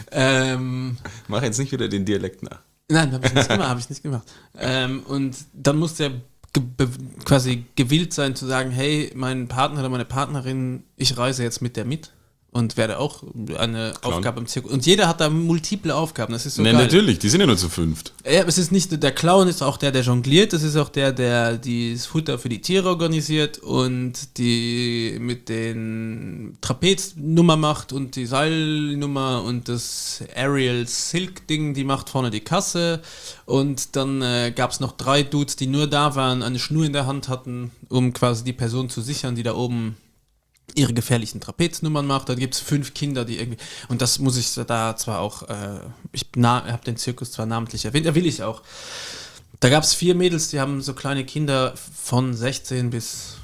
Mach jetzt nicht wieder den Dialekt nach. Nein, habe ich nicht gemacht. Und dann muss der quasi gewillt sein zu sagen, hey, mein Partner oder meine Partnerin, ich reise jetzt mit der mit und werde auch eine Aufgabe im Zirkus. Und jeder hat da multiple Aufgaben, das ist so geil. Natürlich, die sind ja nur zu 5. Ja, es ist nicht, der Clown ist auch der jongliert, das ist auch der das Futter für die Tiere organisiert und die mit den Trapeznummer macht und die Seilnummer und das Aerial Silk Ding, die macht vorne die Kasse und dann gab es noch 3 Dudes, die nur da waren, eine Schnur in der Hand hatten, um quasi die Person zu sichern, die da oben ihre gefährlichen Trapeznummern macht, dann gibt es 5 Kinder, die irgendwie, und das muss ich da zwar auch, ich habe den Zirkus zwar namentlich erwähnt, will ich auch. Da gab es 4 Mädels, die haben so kleine Kinder von 16 bis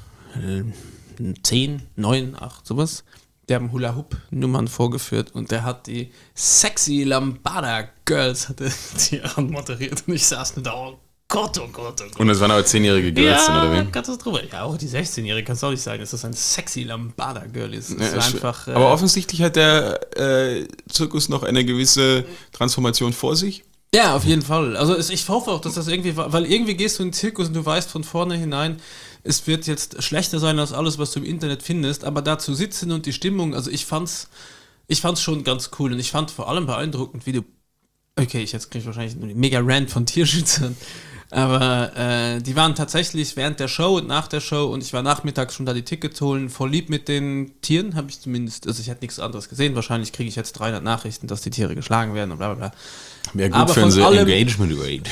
10, 9, 8, sowas. Die haben Hula-Hoop-Nummern vorgeführt und der hat die Sexy Lambada Girls die anmoderiert und ich saß nur da, oh Gott. Und das waren aber 10-jährige Girls, ja, oder wie? Katastrophe. Ja, auch die 16-Jährige kannst du auch nicht sagen, dass das ein sexy Lambada-Girl ist. Das ist einfach, aber offensichtlich hat der Zirkus noch eine gewisse Transformation vor sich. Ja, auf jeden Fall. Also ich hoffe auch, dass das irgendwie, weil irgendwie gehst du in den Zirkus und du weißt von vorne hinein, es wird jetzt schlechter sein als alles, was du im Internet findest, aber da zu sitzen und die Stimmung, also ich fand's schon ganz cool und ich fand vor allem beeindruckend, wie du, okay, jetzt kriege ich wahrscheinlich einen mega Rant von Tierschützern, aber die waren tatsächlich während der Show und nach der Show und ich war nachmittags schon da die Tickets holen, voll lieb mit den Tieren, habe ich zumindest, also ich hätte nichts anderes gesehen, wahrscheinlich kriege ich jetzt 300 Nachrichten, dass die Tiere geschlagen werden und bla bla bla. Wäre gut für unsere Engagement Rate.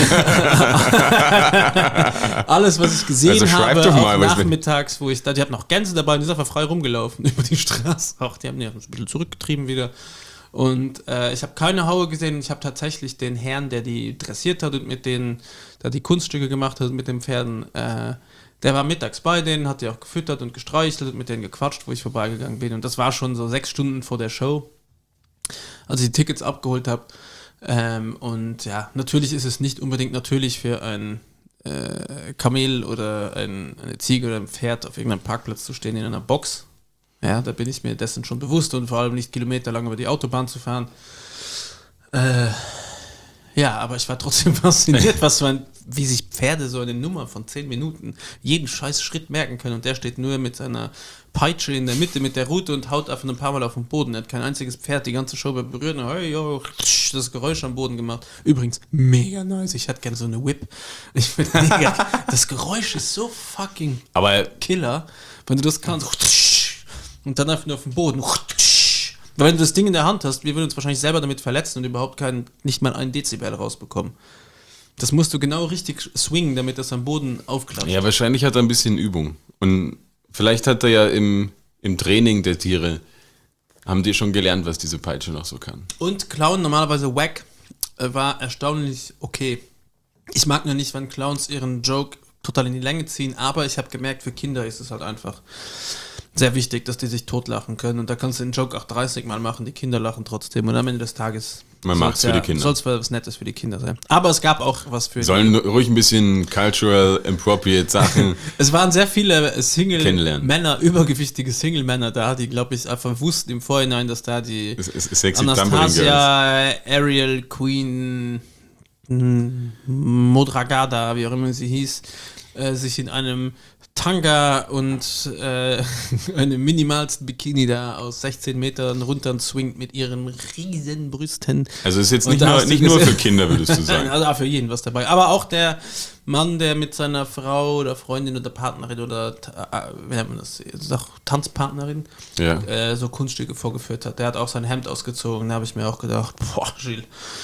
Alles, was ich gesehen also habe, doch mal, nachmittags, wo ich da, die hatten noch Gänse dabei und die sind einfach frei rumgelaufen über die Straße. Auch die haben die ein bisschen zurückgetrieben wieder. Und ich habe keine Haue gesehen. Ich habe tatsächlich den Herrn, der die dressiert hat und mit denen, da die Kunststücke gemacht hat mit den Pferden, der war mittags bei denen, hat die auch gefüttert und gestreichelt und mit denen gequatscht, wo ich vorbeigegangen bin. Und das war schon so 6 Stunden vor der Show, als ich die Tickets abgeholt habe. Und ja, natürlich ist es nicht unbedingt natürlich für ein Kamel oder eine Ziege oder ein Pferd auf irgendeinem Parkplatz zu stehen in einer Box. Ja, da bin ich mir dessen schon bewusst und vor allem nicht kilometerlang über die Autobahn zu fahren. Ja, aber ich war trotzdem fasziniert, wie sich Pferde so eine Nummer von 10 Minuten jeden scheiß Schritt merken können. Und der steht nur mit seiner Peitsche in der Mitte mit der Rute und haut einfach ein paar Mal auf den Boden. Er hat kein einziges Pferd die ganze Show berührt und hey, yo, das Geräusch am Boden gemacht. Übrigens, mega nice. Ich hätte gerne so eine Whip. Das Geräusch ist so fucking Killer, wenn du das kannst. Und dann einfach nur auf den Boden. Wenn du das Ding in der Hand hast, wir würden uns wahrscheinlich selber damit verletzen und überhaupt nicht mal 1 Dezibel rausbekommen. Das musst du genau richtig swingen, damit das am Boden aufklatscht. Ja, wahrscheinlich hat er ein bisschen Übung. Und vielleicht hat er ja im Training der Tiere, haben die schon gelernt, was diese Peitsche noch so kann. Und Clown, normalerweise wack, war erstaunlich okay. Ich mag nur nicht, wenn Clowns ihren Joke total in die Länge ziehen, aber ich habe gemerkt, für Kinder ist es halt einfach sehr wichtig, dass die sich totlachen können. Und da kannst du den Joke auch 30 Mal machen, die Kinder lachen trotzdem. Und am Ende des Tages man macht es für die Kinder. Soll es was Nettes für die Kinder sein. Aber es gab auch was für Sollen ruhig ein bisschen cultural appropriate Sachen. Es waren sehr viele Single-Männer, übergewichtige Single-Männer da, die, glaube ich, einfach wussten im Vorhinein, dass da die sexy Anastasia, Ariel, Queen, Modragada, wie auch immer sie hieß, sich in einem Tanga und einem minimalsten Bikini da aus 16 Metern runter swingt mit ihren riesen Brüsten. Also ist jetzt nicht nur für Kinder, würdest du sagen. Also für jeden was dabei. Aber auch der Mann, der mit seiner Frau oder Freundin oder Partnerin oder wie nennt man das? Tanzpartnerin so Kunststücke vorgeführt hat. Der hat auch sein Hemd ausgezogen. Da habe ich mir auch gedacht, boah, Gilles,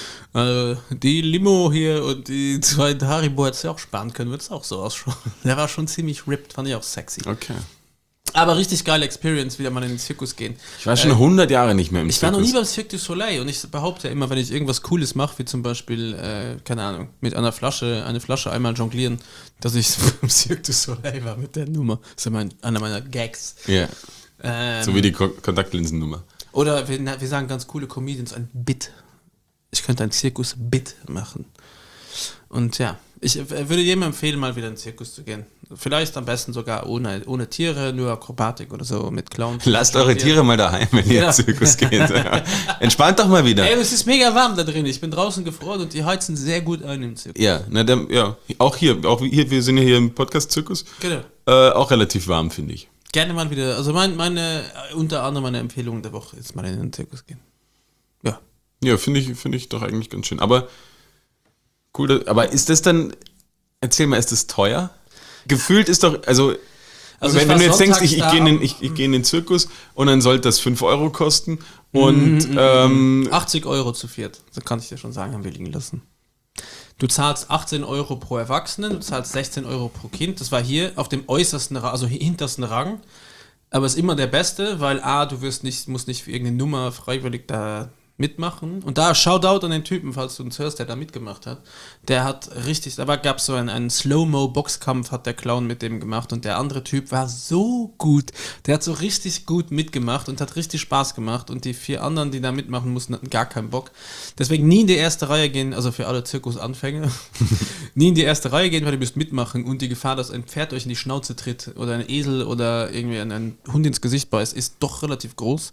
die Limo hier und die 2 Haribo hättest du auch sparen können, wird es auch so ausschauen. Der war schon ziemlich ripped, fand ich auch sexy. Okay. Aber richtig geile Experience, wieder mal in den Zirkus gehen. Ich war schon 100 Jahre nicht mehr im Zirkus. Ich war noch nie beim Cirque du Soleil und ich behaupte ja immer, wenn ich irgendwas Cooles mache, wie zum Beispiel, keine Ahnung, mit eine Flasche einmal jonglieren, dass ich beim Cirque du Soleil war mit der Nummer. Das ist ja einer meiner Gags. Ja. So wie die Kontaktlinsennummer. Oder wir sagen ganz coole Comedians, ein Bit. Ich könnte ein Zirkus-Bit machen. Und ja, ich würde jedem empfehlen, mal wieder in den Zirkus zu gehen. Vielleicht am besten sogar ohne Tiere, nur Akrobatik oder so mit Clowns. Lasst eure Tiere mal daheim, wenn ihr in den Zirkus geht. Entspannt doch mal wieder. Ey, es ist mega warm da drin. Ich bin draußen gefroren und die heizen sehr gut ein im Zirkus. Ja, auch hier, wir sind ja hier im Podcast-Zirkus. Genau. Auch relativ warm, finde ich. Gerne mal wieder. Also unter anderem meine Empfehlung der Woche ist mal in den Zirkus gehen. Ja. Ja, finde ich doch eigentlich ganz schön. Aber cool, aber ist das dann, erzähl mal, ist das teuer? Gefühlt ist doch, also wenn du jetzt denkst, ich gehe in den Zirkus und dann sollte das 5 Euro kosten und 80 Euro zu viert, so kann ich dir schon sagen, haben wir liegen lassen. Du zahlst 18 Euro pro Erwachsenen, du zahlst 16 Euro pro Kind, das war hier auf dem äußersten, also hintersten Rang, aber ist immer der Beste, weil du musst nicht für irgendeine Nummer freiwillig da mitmachen. Und da Shoutout an den Typen, falls du uns hörst, der da mitgemacht hat. Der hat richtig, aber gab es so einen Slow-Mo-Boxkampf, hat der Clown mit dem gemacht und der andere Typ war so gut. Der hat so richtig gut mitgemacht und hat richtig Spaß gemacht und die 4 anderen, die da mitmachen mussten, hatten gar keinen Bock. Deswegen nie in die erste Reihe gehen, also für alle Zirkusanfänger, nie in die erste Reihe gehen, weil ihr müsst mitmachen und die Gefahr, dass ein Pferd euch in die Schnauze tritt oder ein Esel oder irgendwie ein Hund ins Gesicht beißt, ist doch relativ groß.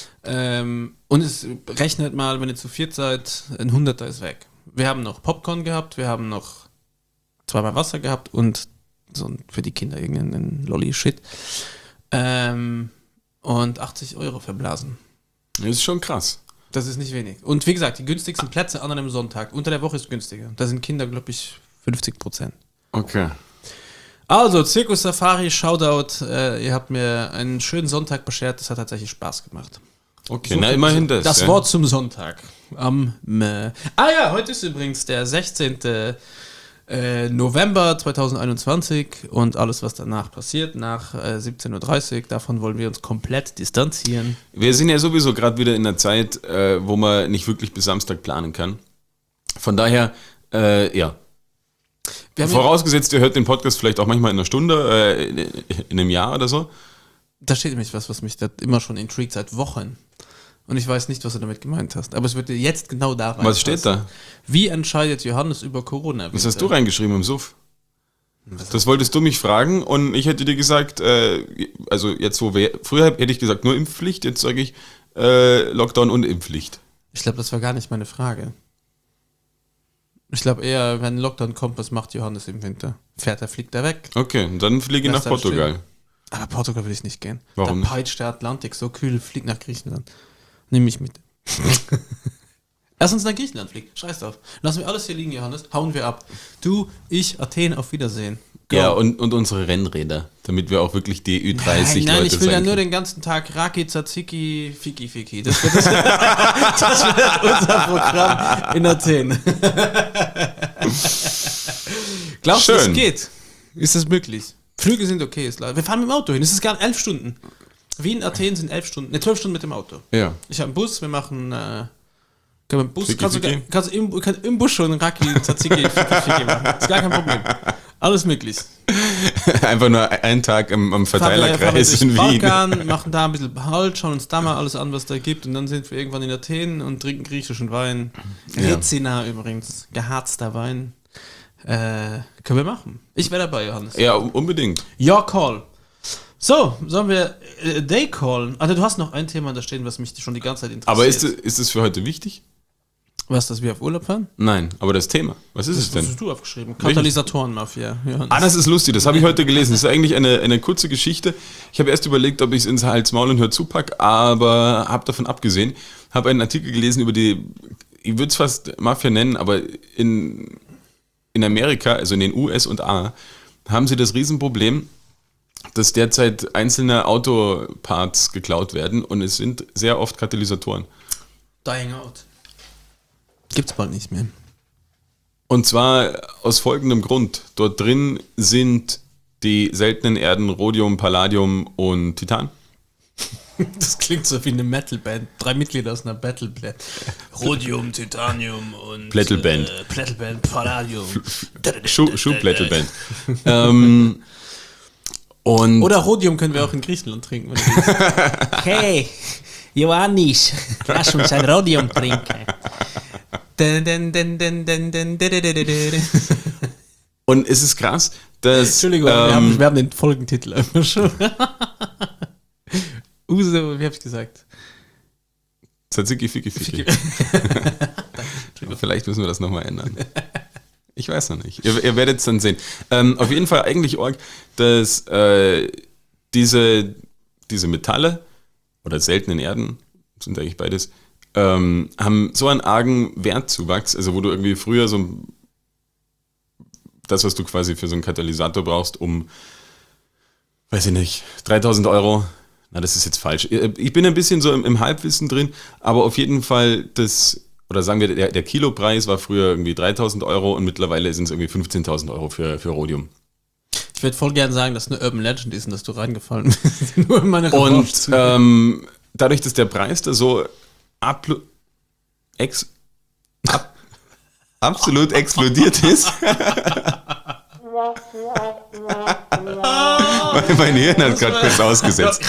Und es rechnet mal, wenn ihr zu 4 seid, ein 100er ist weg. Wir haben noch Popcorn gehabt, wir haben noch 2-mal Wasser gehabt und so für die Kinder irgendeinen Lolli-Shit. Und 80 Euro verblasen. Das ist schon krass. Das ist nicht wenig. Und wie gesagt, die günstigsten Plätze an einem Sonntag. Unter der Woche ist günstiger. Da sind Kinder, glaube ich, 50%. Okay. Also, Zirkus Safari, Shoutout. Ihr habt mir einen schönen Sonntag beschert. Das hat tatsächlich Spaß gemacht. Okay, so immerhin das. Das Wort zum Sonntag. Heute ist übrigens der 16. November 2021 und alles, was danach passiert, nach 17.30 Uhr, davon wollen wir uns komplett distanzieren. Wir sind ja sowieso gerade wieder in einer Zeit, wo man nicht wirklich bis Samstag planen kann. Von daher, vorausgesetzt, ihr hört den Podcast vielleicht auch manchmal in einer Stunde, in einem Jahr oder so. Da steht nämlich was mich da immer schon intrigued seit Wochen. Und ich weiß nicht, was du damit gemeint hast. Aber es wird dir jetzt genau da rein. Was steht da? Wie entscheidet Johannes über Corona? Was hast du reingeschrieben im Suff? Das wolltest du mich fragen und ich hätte dir gesagt, also jetzt früher hätte ich gesagt nur Impfpflicht, jetzt sage ich Lockdown und Impfpflicht. Ich glaube, das war gar nicht meine Frage. Ich glaube eher, wenn Lockdown kommt, was macht Johannes im Winter? Fliegt er weg. Okay, dann fliege ich nach Lass da Portugal. stehen. Aber Portugal will ich nicht gehen. Warum Da peitscht der Atlantik so kühl, fliegt nach Griechenland. Nimm mich mit. Lass uns nach Griechenland fliegen. Scheiß drauf. Lassen wir alles hier liegen, Johannes. Hauen wir ab. Du, ich, Athen, auf Wiedersehen. Go. Ja, und unsere Rennräder, damit wir auch wirklich die Ü30 Nein, Leute ich will ja sein nur können. den ganzen Tag Raki, Tzatziki, Fiki. Das wird unser Programm in Athen. Glaubst du, es Schön. geht? Ist das möglich? Flüge sind okay, ist klar. Wir fahren mit dem Auto hin. Es ist gar 11 Stunden. Wien, Athen sind 11 Stunden. 12 Stunden mit dem Auto. Ja. Ich habe einen Bus, wir machen können wir einen Bus, Fiki, kannst du Fiki? kannst im Bus schon Raki, Tzatziki, Fiki machen. Ist gar kein Problem. Alles möglich. Einfach nur einen Tag am Verteilerkreis in Wien. Balkan, machen da ein bisschen Halt, schauen uns da mal alles an, was da gibt und dann sind wir irgendwann in Athen und trinken griechischen Wein. Ja. Rezina übrigens, geharzter Wein. Können wir machen. Ich wäre dabei, Johannes. Ja, unbedingt. Your call. So, sollen wir Day callen? Also du hast noch ein Thema da stehen, was mich schon die ganze Zeit interessiert. Aber ist es für heute wichtig? Was, dass wir auf Urlaub fahren? Nein, aber das Thema. Was ist es Was denn? hast du aufgeschrieben? Katalysatorenmafia. Johannes. Ah, das ist lustig, das habe ich heute gelesen. Das ist eigentlich eine kurze Geschichte. Ich habe erst überlegt, ob ich es ins Hals, Maul und Hör zupack, aber habe davon abgesehen. Habe einen Artikel gelesen über die, ich würde es fast Mafia nennen, aber in Amerika, also in den US und A, haben sie das Riesenproblem, dass derzeit einzelne Autoparts geklaut werden und es sind sehr oft Katalysatoren. Dying out. Gibt's bald nicht mehr. Und zwar aus folgendem Grund. Dort drin sind die seltenen Erden Rhodium, Palladium und Titan. Das klingt so wie eine Metalband. 3 Mitglieder aus einer Battleband. Rhodium, Titanium und Plättelband. Plättelband, Palladium. Schuhplättelband. Und Oder Rhodium können wir auch in Griechenland trinken. Wenn du willst. Hey, Ioannis, lass uns ein Rhodium trinken. Und es ist krass, dass Entschuldigung, wir haben den Folgentitel einfach schon. Uso, wie hab ich gesagt? Tzatziki, Fiki. Vielleicht müssen wir das nochmal ändern. Ich weiß noch nicht. Ihr werdet es dann sehen. Auf jeden Fall eigentlich arg, dass diese Metalle oder seltenen Erden, sind eigentlich beides, haben so einen argen Wertzuwachs, also wo du irgendwie früher das, was du quasi für so einen Katalysator brauchst, um, weiß ich nicht, 3.000 Euro, na, das ist jetzt falsch. Ich bin ein bisschen so im Halbwissen drin, aber auf jeden Fall oder sagen wir, der Kilopreis war früher irgendwie 3.000 Euro und mittlerweile sind es irgendwie 15.000 Euro für Rhodium. Ich würde voll gerne sagen, dass es eine Urban Legend ist und dass du reingefallen bist. Nur in meine Und dadurch, dass der Preis da so absolut explodiert ist. Mein Hirn hat gerade kurz ausgesetzt.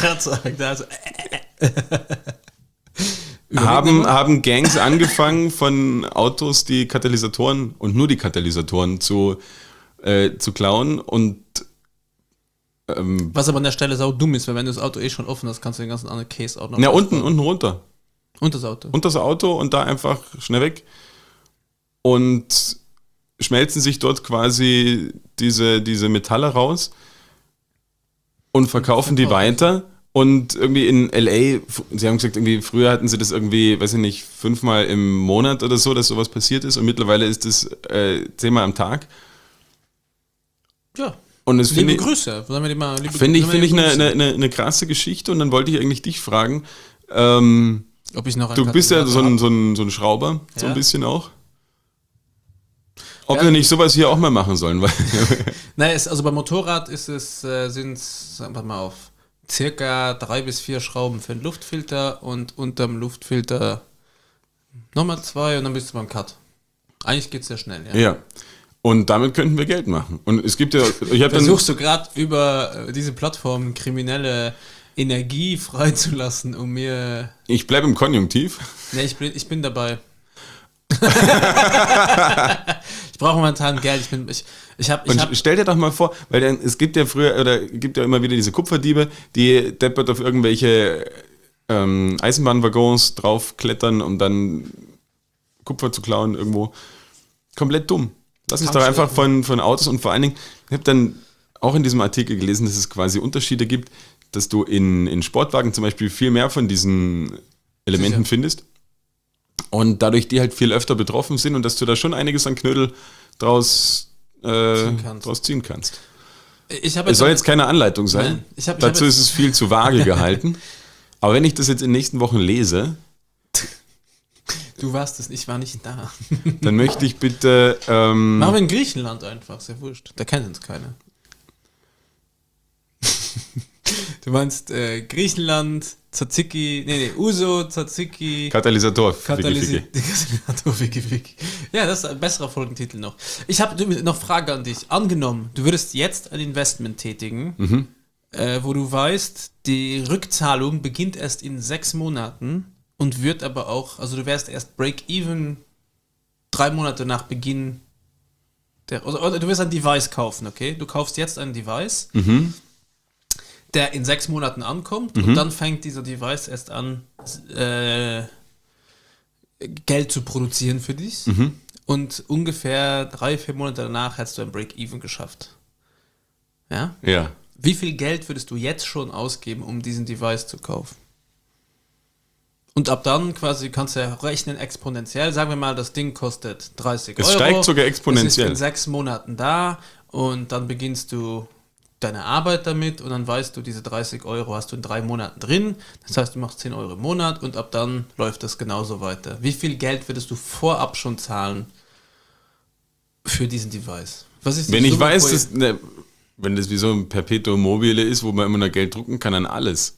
Haben Gangs angefangen von Autos die Katalysatoren und nur die Katalysatoren zu klauen und was aber an der Stelle sau dumm ist, weil wenn du das Auto schon offen hast, kannst du den ganzen anderen Case auch noch. ja, unten runter. Und das Auto. Und das Auto und da einfach schnell weg. Und schmelzen sich dort quasi diese Metalle raus und verkaufen die weiter. Und irgendwie in L.A., sie haben gesagt, irgendwie früher hatten sie das irgendwie, weiß ich nicht, 5-mal im Monat oder so, dass sowas passiert ist. Und mittlerweile ist das 10-mal am Tag. Ja. Und das Liebe Grüße. Finde ich eine krasse Geschichte. Und dann wollte ich eigentlich dich fragen, ob ich noch du bist ja so ein Schrauber, so ein bisschen auch. Ob wir nicht sowas hier auch mal machen sollen. Weil Nein, also beim Motorrad sind es, sagen wir mal auf, circa 3 bis 4 Schrauben für den Luftfilter und unterm Luftfilter nochmal 2 und dann bist du beim Cut. Eigentlich geht es sehr schnell, ja. Ja. Und damit könnten wir Geld machen. Und es gibt ja, versuchst du gerade über diese Plattform kriminelle Energie freizulassen, um mir... Ich bleibe im Konjunktiv. Ne, ich bin dabei. Ich brauche momentan Geld. Stell dir doch mal vor, weil es gibt ja gibt ja immer wieder diese Kupferdiebe, die deppert auf irgendwelche Eisenbahnwaggons draufklettern, um dann Kupfer zu klauen irgendwo. Komplett dumm. Lass uns Kannst doch einfach du- von Autos und vor allen Dingen, ich habe dann auch in diesem Artikel gelesen, dass es quasi Unterschiede gibt, dass du in Sportwagen zum Beispiel viel mehr von diesen Elementen Sicher. findest und dadurch die halt viel öfter betroffen sind und dass du da schon einiges an Knödel draus ziehen kannst. Ich habe Es soll jetzt keine Anleitung sein. Nein, ich hab Dazu jetzt- ist es viel zu vage gehalten. Aber wenn ich das jetzt in den nächsten Wochen lese, Du warst es, ich war nicht da. dann möchte ich bitte... Machen wir in Griechenland einfach, ist ja wurscht. Da kennt uns keiner. Du meinst Griechenland, Tzatziki, Uso, Tzatziki, Katalysator. Katalysator, Wiki. Ja, das ist ein besserer Folgentitel noch. Ich habe noch Frage an dich. Angenommen, du würdest jetzt ein Investment tätigen, wo du weißt, die Rückzahlung beginnt erst in 6 Monaten und wird aber auch, also du wärst erst Break-Even 3 Monate nach Beginn oder du wirst ein Device kaufen, okay? Du kaufst jetzt ein Device, der in 6 Monaten ankommt und dann fängt dieser Device erst an, Geld zu produzieren für dich. Und ungefähr 3-4 Monate danach hättest du ein Break-Even geschafft. Ja? Ja. Wie viel Geld würdest du jetzt schon ausgeben, um diesen Device zu kaufen? Und ab dann quasi kannst du ja rechnen exponentiell. Sagen wir mal, das Ding kostet 30 Es Euro. steigt sogar exponentiell. Es ist in 6 Monaten da und dann beginnst du deine Arbeit damit und dann weißt du, diese 30 Euro hast du in 3 Monaten drin. Das heißt, du machst 10 Euro im Monat und ab dann läuft das genauso weiter. Wie viel Geld würdest du vorab schon zahlen für diesen Device? Was ist die Wenn ich Summe weiß, pro- wenn das wie so ein Perpetuum mobile ist, wo man immer noch Geld drucken kann an alles.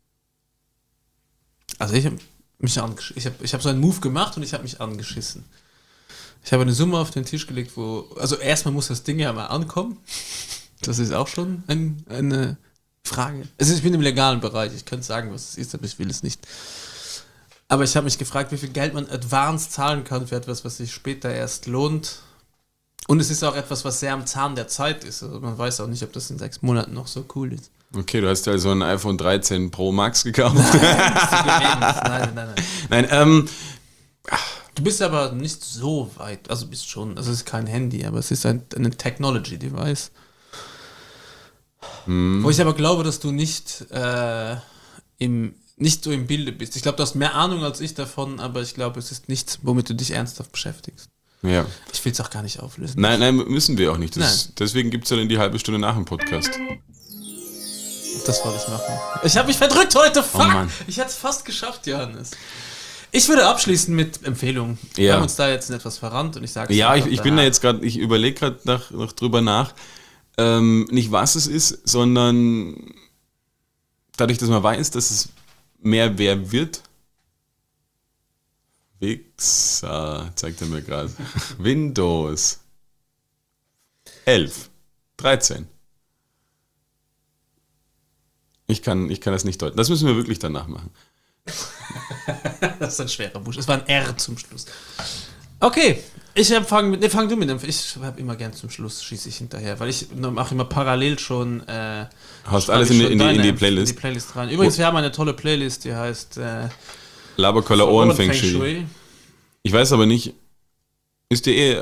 Also ich habe mich ich hab so einen Move gemacht und ich habe mich angeschissen. Ich habe eine Summe auf den Tisch gelegt, also erstmal muss das Ding ja mal ankommen. Das ist auch schon eine Frage. Also ich bin im legalen Bereich, ich könnte sagen, was es ist, aber ich will es nicht. Aber ich habe mich gefragt, wie viel Geld man advance zahlen kann für etwas, was sich später erst lohnt. Und es ist auch etwas, was sehr am Zahn der Zeit ist. Also man weiß auch nicht, ob das in 6 Monaten noch so cool ist. Okay, du hast also ein iPhone 13 Pro Max gekauft. Nein. Nein, Du bist aber nicht so weit, also bist schon, also es ist kein Handy, aber es ist ein Technology-Device. Wo ich aber glaube, dass du nicht so im Bilde bist. Ich glaube, du hast mehr Ahnung als ich davon, aber ich glaube, es ist nichts, womit du dich ernsthaft beschäftigst. ja. Ich will es auch gar nicht auflösen. Nein, müssen wir auch nicht. Nein. Deswegen gibt es ja dann die halbe Stunde nach dem Podcast. Das wollte ich machen. Ich habe mich verdrückt heute, fuck! Mann. Ich hätte es fast geschafft, Johannes. Ich würde abschließen mit Empfehlungen. Wir Ja. haben uns da jetzt in etwas verrannt und ich sage Ja, ich bin da jetzt gerade, ich überlege gerade noch drüber nach. Nicht was es ist, sondern dadurch, dass man weiß, dass es mehr wer wird. Wichser, zeigt er mir gerade. Windows 11, 13. Ich kann das nicht deuten. Das müssen wir wirklich danach machen. Das ist ein schwerer Busch. Es war ein R zum Schluss. Okay, fang du mit dem. Ich habe immer gern zum Schluss, schieße ich hinterher, weil ich mache immer parallel schon. Hast schreibe alles ich in schon die deine Playlist. In die Playlist rein. Übrigens, wir haben eine tolle Playlist, die heißt Laberkoller Ohren Feng Shui. Ich weiß aber nicht, ist die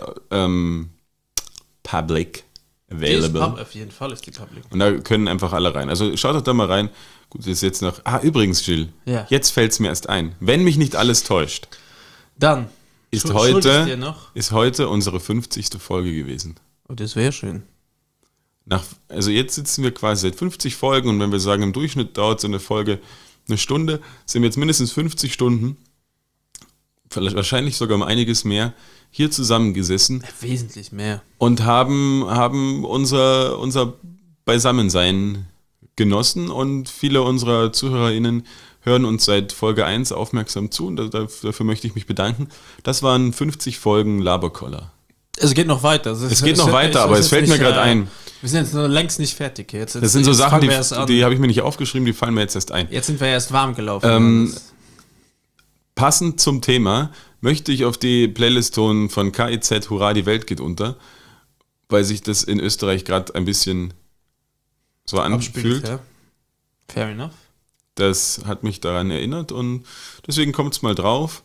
public available? Auf jeden Fall ist die Public. Und da können einfach alle rein. Also schaut doch da mal rein. Gut, das ist jetzt noch. Übrigens, Gilles. Ja. Jetzt fällt es mir erst ein. Wenn mich nicht alles täuscht, Dann ist schuld ich dir noch. heute unsere 50. Folge gewesen. Oh, das wäre schön. Also jetzt sitzen wir quasi seit 50 Folgen und wenn wir sagen, im Durchschnitt dauert so eine Folge eine Stunde, sind wir jetzt mindestens 50 Stunden, vielleicht wahrscheinlich sogar um einiges mehr, hier zusammengesessen Wesentlich mehr. und haben unser Beisammensein genossen und viele unserer ZuhörerInnen hören uns seit Folge 1 aufmerksam zu und dafür möchte ich mich bedanken. Das waren 50 Folgen Laberkoller. Es geht noch weiter. Es geht noch weiter, aber es fällt mir gerade ein. Wir sind jetzt noch längst nicht fertig. Jetzt Das sind so Sachen, fangen wir erst an. die habe ich mir nicht aufgeschrieben, die fallen mir jetzt erst ein. Jetzt sind wir erst warm gelaufen. Passend zum Thema möchte ich auf die Playlist tun von KIZ Hurra, die Welt geht unter, weil sich das in Österreich gerade ein bisschen so anfühlt. Ja. Fair enough. Das hat mich daran erinnert und deswegen kommt es mal drauf.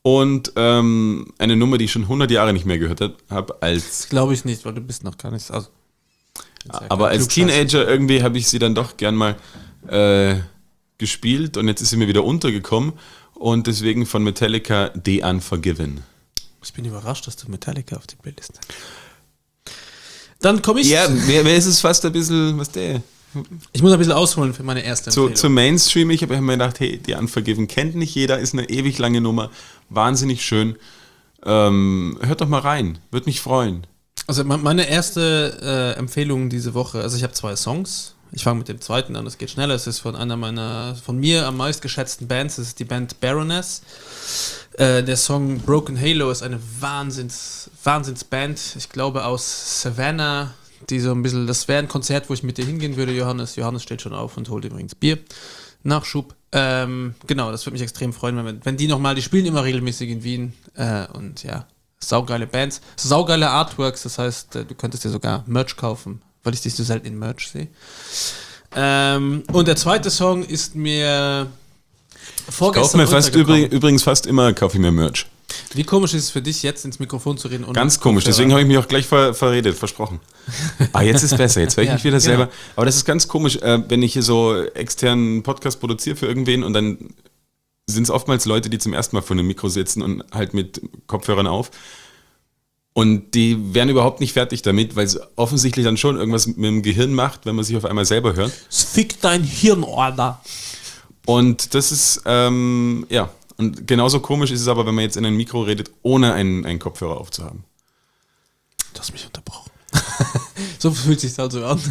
Und eine Nummer, die ich schon 100 Jahre nicht mehr gehört habe, Das glaube ich nicht, weil du bist noch gar nicht... Also, aber als Teenager irgendwie habe ich sie dann doch gern mal gespielt und jetzt ist sie mir wieder untergekommen und deswegen von Metallica The Unforgiven. Ich bin überrascht, dass du Metallica auf die Playlist hast. Dann komme ich... Ja, wer ist es fast ein bisschen, was der... Ich muss ein bisschen ausholen für meine erste Empfehlung. Zu Mainstream, ich habe mir gedacht, hey, The Unforgiven kennt nicht jeder, ist eine ewig lange Nummer, wahnsinnig schön. Hört doch mal rein, würde mich freuen. Also meine erste Empfehlung diese Woche, also ich habe 2 Songs. Ich fange mit dem zweiten an, es geht schneller. Es ist von von mir am meist geschätzten Bands, es ist die Band Baroness. Der Song Broken Halo ist eine Wahnsinnsband, ich glaube aus Savannah, die so ein bisschen, das wäre ein Konzert, wo ich mit dir hingehen würde, Johannes. Johannes steht schon auf und holt übrigens Bier. Nachschub. Genau, das würde mich extrem freuen, wenn die nochmal, die spielen immer regelmäßig in Wien und ja, saugeile Bands, saugeile Artworks, das heißt, du könntest dir sogar Merch kaufen, weil ich dich so selten in Merch sehe. Und der zweite Song ist mir vorgestern übrigens fast immer kaufe ich mir Merch. Wie komisch ist es für dich, jetzt ins Mikrofon zu reden? Ganz komisch, deswegen habe ich mich auch gleich verredet, versprochen. Jetzt ist besser, jetzt höre ich mich wieder selber. Aber das ist ganz komisch, wenn ich hier so externen Podcast produziere für irgendwen und dann sind es oftmals Leute, die zum ersten Mal vor einem Mikro sitzen und halt mit Kopfhörern auf. Und die werden überhaupt nicht fertig damit, weil es offensichtlich dann schon irgendwas mit dem Gehirn macht, wenn man sich auf einmal selber hört. Es fickt dein Hirnorder. Und das ist, ja, und genauso komisch ist es aber, wenn man jetzt in ein Mikro redet, ohne einen Kopfhörer aufzuhaben. Du hast mich unterbrochen. So fühlt es sich also an.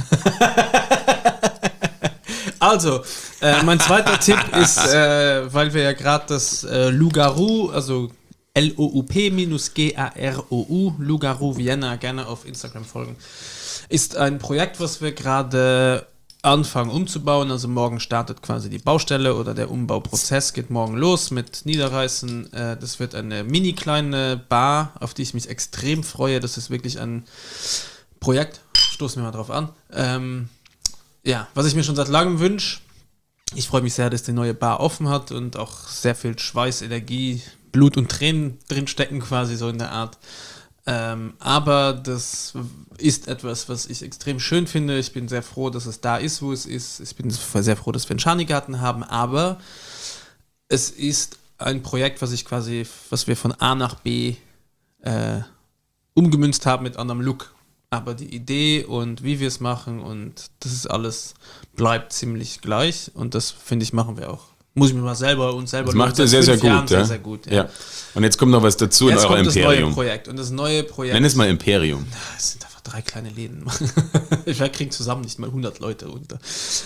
Also, mein zweiter Tipp ist, weil wir ja gerade das Loup-Garou, also LOUP-GAROU, Loup-Garou Vienna, gerne auf Instagram folgen, ist ein Projekt, was wir gerade anfangen umzubauen. Also morgen startet quasi die Baustelle oder der Umbauprozess geht morgen los mit Niederreißen. Das wird eine mini kleine Bar, auf die ich mich extrem freue. Das ist wirklich ein Projekt, stoßen wir mal drauf an. Ja, was ich mir schon seit langem wünsche. Ich freue mich sehr, dass die neue Bar offen hat und auch sehr viel Schweiß, Energie, Blut und Tränen drin stecken quasi so in der Art. Aber das ist etwas, was ich extrem schön finde. Ich bin sehr froh, dass es da ist, wo es ist. Ich bin sehr froh, dass wir einen Schanigarten haben. Aber es ist ein Projekt, was wir von A nach B umgemünzt haben mit anderem Look. Aber die Idee und wie wir es machen und das ist alles, bleibt ziemlich gleich. Und das, finde ich, machen wir auch. Muss ich mir mal selber das macht er sehr, sehr gut, ja? Sehr gut, ja. Ja. Und jetzt kommt noch was dazu in eurem Imperium. Das neue Projekt. Und das neue Projekt. Nenn es mal Imperium. Es sind einfach 3 kleine Läden. Ich kriege zusammen nicht mal 100 Leute unter.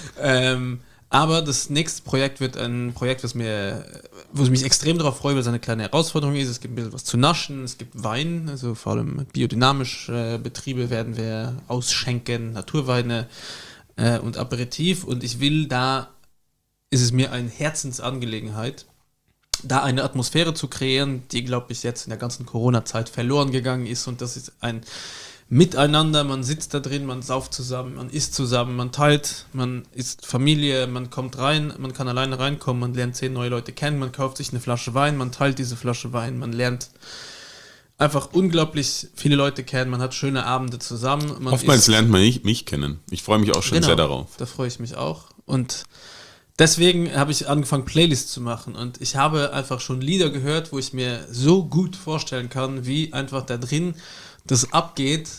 Aber das nächste Projekt wird ein Projekt, wo ich mich extrem darauf freue, weil es eine kleine Herausforderung ist. Es gibt ein bisschen was zu naschen, es gibt Wein, also vor allem biodynamische Betriebe werden wir ausschenken, Naturweine und Aperitif. Und ich will ist es mir eine Herzensangelegenheit, da eine Atmosphäre zu kreieren, die, glaube ich, jetzt in der ganzen Corona-Zeit verloren gegangen ist. Und das ist ein Miteinander, man sitzt da drin, man sauft zusammen, man isst zusammen, man teilt, man ist Familie, man kommt rein, man kann alleine reinkommen, man lernt 10 neue Leute kennen, man kauft sich eine Flasche Wein, man teilt diese Flasche Wein, man lernt einfach unglaublich viele Leute kennen, man hat schöne Abende zusammen. Oftmals lernt man mich kennen. Ich freue mich auch schon sehr darauf. Da freue ich mich auch. Und deswegen habe ich angefangen, Playlists zu machen und ich habe einfach schon Lieder gehört, wo ich mir so gut vorstellen kann, wie einfach da drin das abgeht.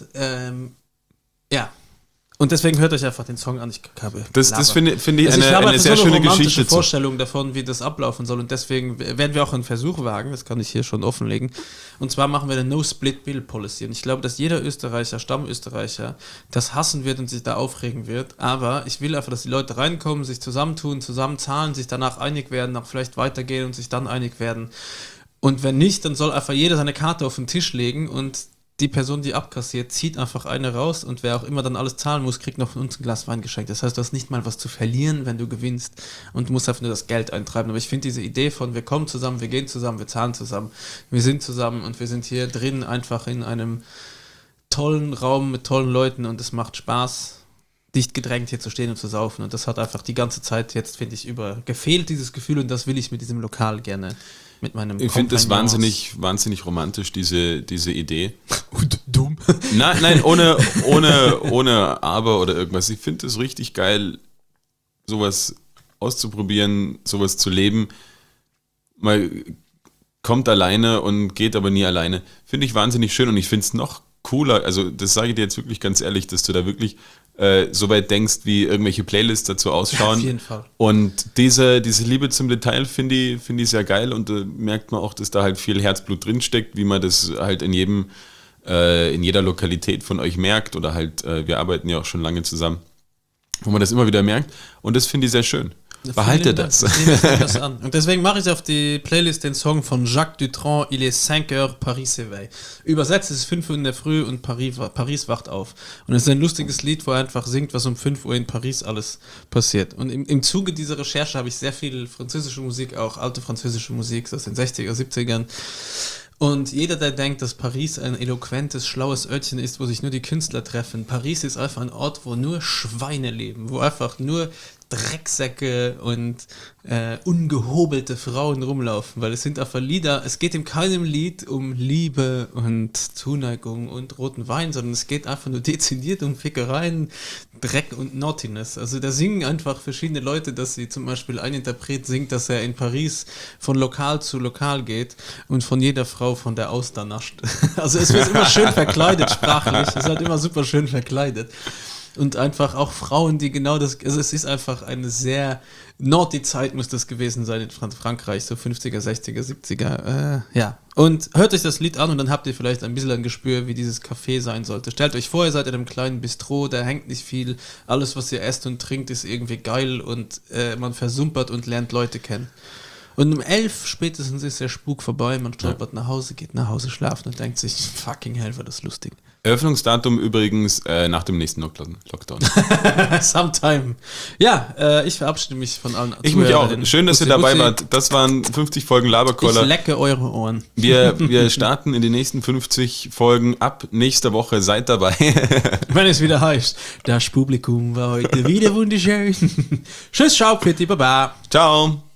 Ja. Und deswegen hört euch einfach den Song an. Das finde ich eine sehr schöne Geschichte. Vorstellung davon, wie das ablaufen soll. Und deswegen werden wir auch einen Versuch wagen, das kann ich hier schon offenlegen. Und zwar machen wir eine No-Split-Bill-Policy. Und ich glaube, dass jeder Österreicher, Stammösterreicher, das hassen wird und sich da aufregen wird. Aber ich will einfach, dass die Leute reinkommen, sich zusammentun, zusammen zahlen, sich danach einig werden, auch vielleicht weitergehen und sich dann einig werden. Und wenn nicht, dann soll einfach jeder seine Karte auf den Tisch legen und die Person, die abkassiert, zieht einfach eine raus und wer auch immer dann alles zahlen muss, kriegt noch von uns ein Glas Wein geschenkt. Das heißt, du hast nicht mal was zu verlieren, wenn du gewinnst und musst einfach nur das Geld eintreiben. Aber ich finde diese Idee von, wir kommen zusammen, wir gehen zusammen, wir zahlen zusammen, wir sind zusammen und wir sind hier drin einfach in einem tollen Raum mit tollen Leuten und es macht Spaß, dicht gedrängt hier zu stehen und zu saufen. Und das hat einfach die ganze Zeit jetzt, finde ich, gefehlt, dieses Gefühl und das will ich mit diesem Lokal gerne mit meinem Ich finde das Kompagnons. wahnsinnig romantisch, diese Idee. Und dumm. Nein, ohne Aber oder irgendwas. Ich finde es richtig geil, sowas auszuprobieren, sowas zu leben. Man kommt alleine und geht aber nie alleine. Finde ich wahnsinnig schön und ich finde es noch cooler, also das sage ich dir jetzt wirklich ganz ehrlich, dass du da wirklich so weit denkst, wie irgendwelche Playlists dazu ausschauen. Auf jeden Fall. Und diese Liebe zum Detail finde ich sehr geil und da merkt man auch, dass da halt viel Herzblut drinsteckt, wie man das halt in jeder Lokalität von euch merkt oder halt, wir arbeiten ja auch schon lange zusammen, wo man das immer wieder merkt und das finde ich sehr schön. Behalte das. Das an. Und deswegen mache ich auf die Playlist den Song von Jacques Dutronc, Il est 5 heures, Paris s'éveille. Übersetzt ist es 5 Uhr in der Früh und Paris wacht auf. Und es ist ein lustiges Lied, wo er einfach singt, was um 5 Uhr in Paris alles passiert. Und im Zuge dieser Recherche habe ich sehr viel französische Musik, auch alte französische Musik aus den 60er, 70ern. Und jeder, der denkt, dass Paris ein eloquentes, schlaues Örtchen ist, wo sich nur die Künstler treffen, Paris ist einfach ein Ort, wo nur Schweine leben, wo einfach nur Drecksäcke und ungehobelte Frauen rumlaufen, weil es sind einfach Lieder, es geht in keinem Lied um Liebe und Zuneigung und roten Wein, sondern es geht einfach nur dezidiert um Fickereien, Dreck und Naughtiness. Also da singen einfach verschiedene Leute, dass sie zum Beispiel ein Interpret singt, dass er in Paris von Lokal zu Lokal geht und von jeder Frau von der Auster nascht. Also es wird immer schön verkleidet sprachlich, es ist halt immer super schön verkleidet. Und einfach auch Frauen, die genau das, also es ist einfach eine sehr naughty Zeit muss das gewesen sein in Frankreich, so 50er, 60er, 70er, ja. Und hört euch das Lied an und dann habt ihr vielleicht ein bisschen ein Gespür, wie dieses Café sein sollte. Stellt euch vor, ihr seid in einem kleinen Bistro, da hängt nicht viel, alles, was ihr esst und trinkt, ist irgendwie geil und man versumpert und lernt Leute kennen. Und um 11 spätestens ist der Spuk vorbei, man stolpert nach Hause, geht nach Hause schlafen und denkt sich, fucking hell, war das lustig. Eröffnungsdatum übrigens nach dem nächsten Lockdown. Sometime. Ja, ich verabschiede mich von allen. Ich mich auch. Schön, dass ihr dabei wart. Das waren 50 Folgen Laberkoller. Ich lecke eure Ohren. Wir starten in die nächsten 50 Folgen ab nächster Woche. Seid dabei. Wenn es wieder heißt, das Publikum war heute wieder wunderschön. Tschüss, ciao, Pitti, baba. Ciao.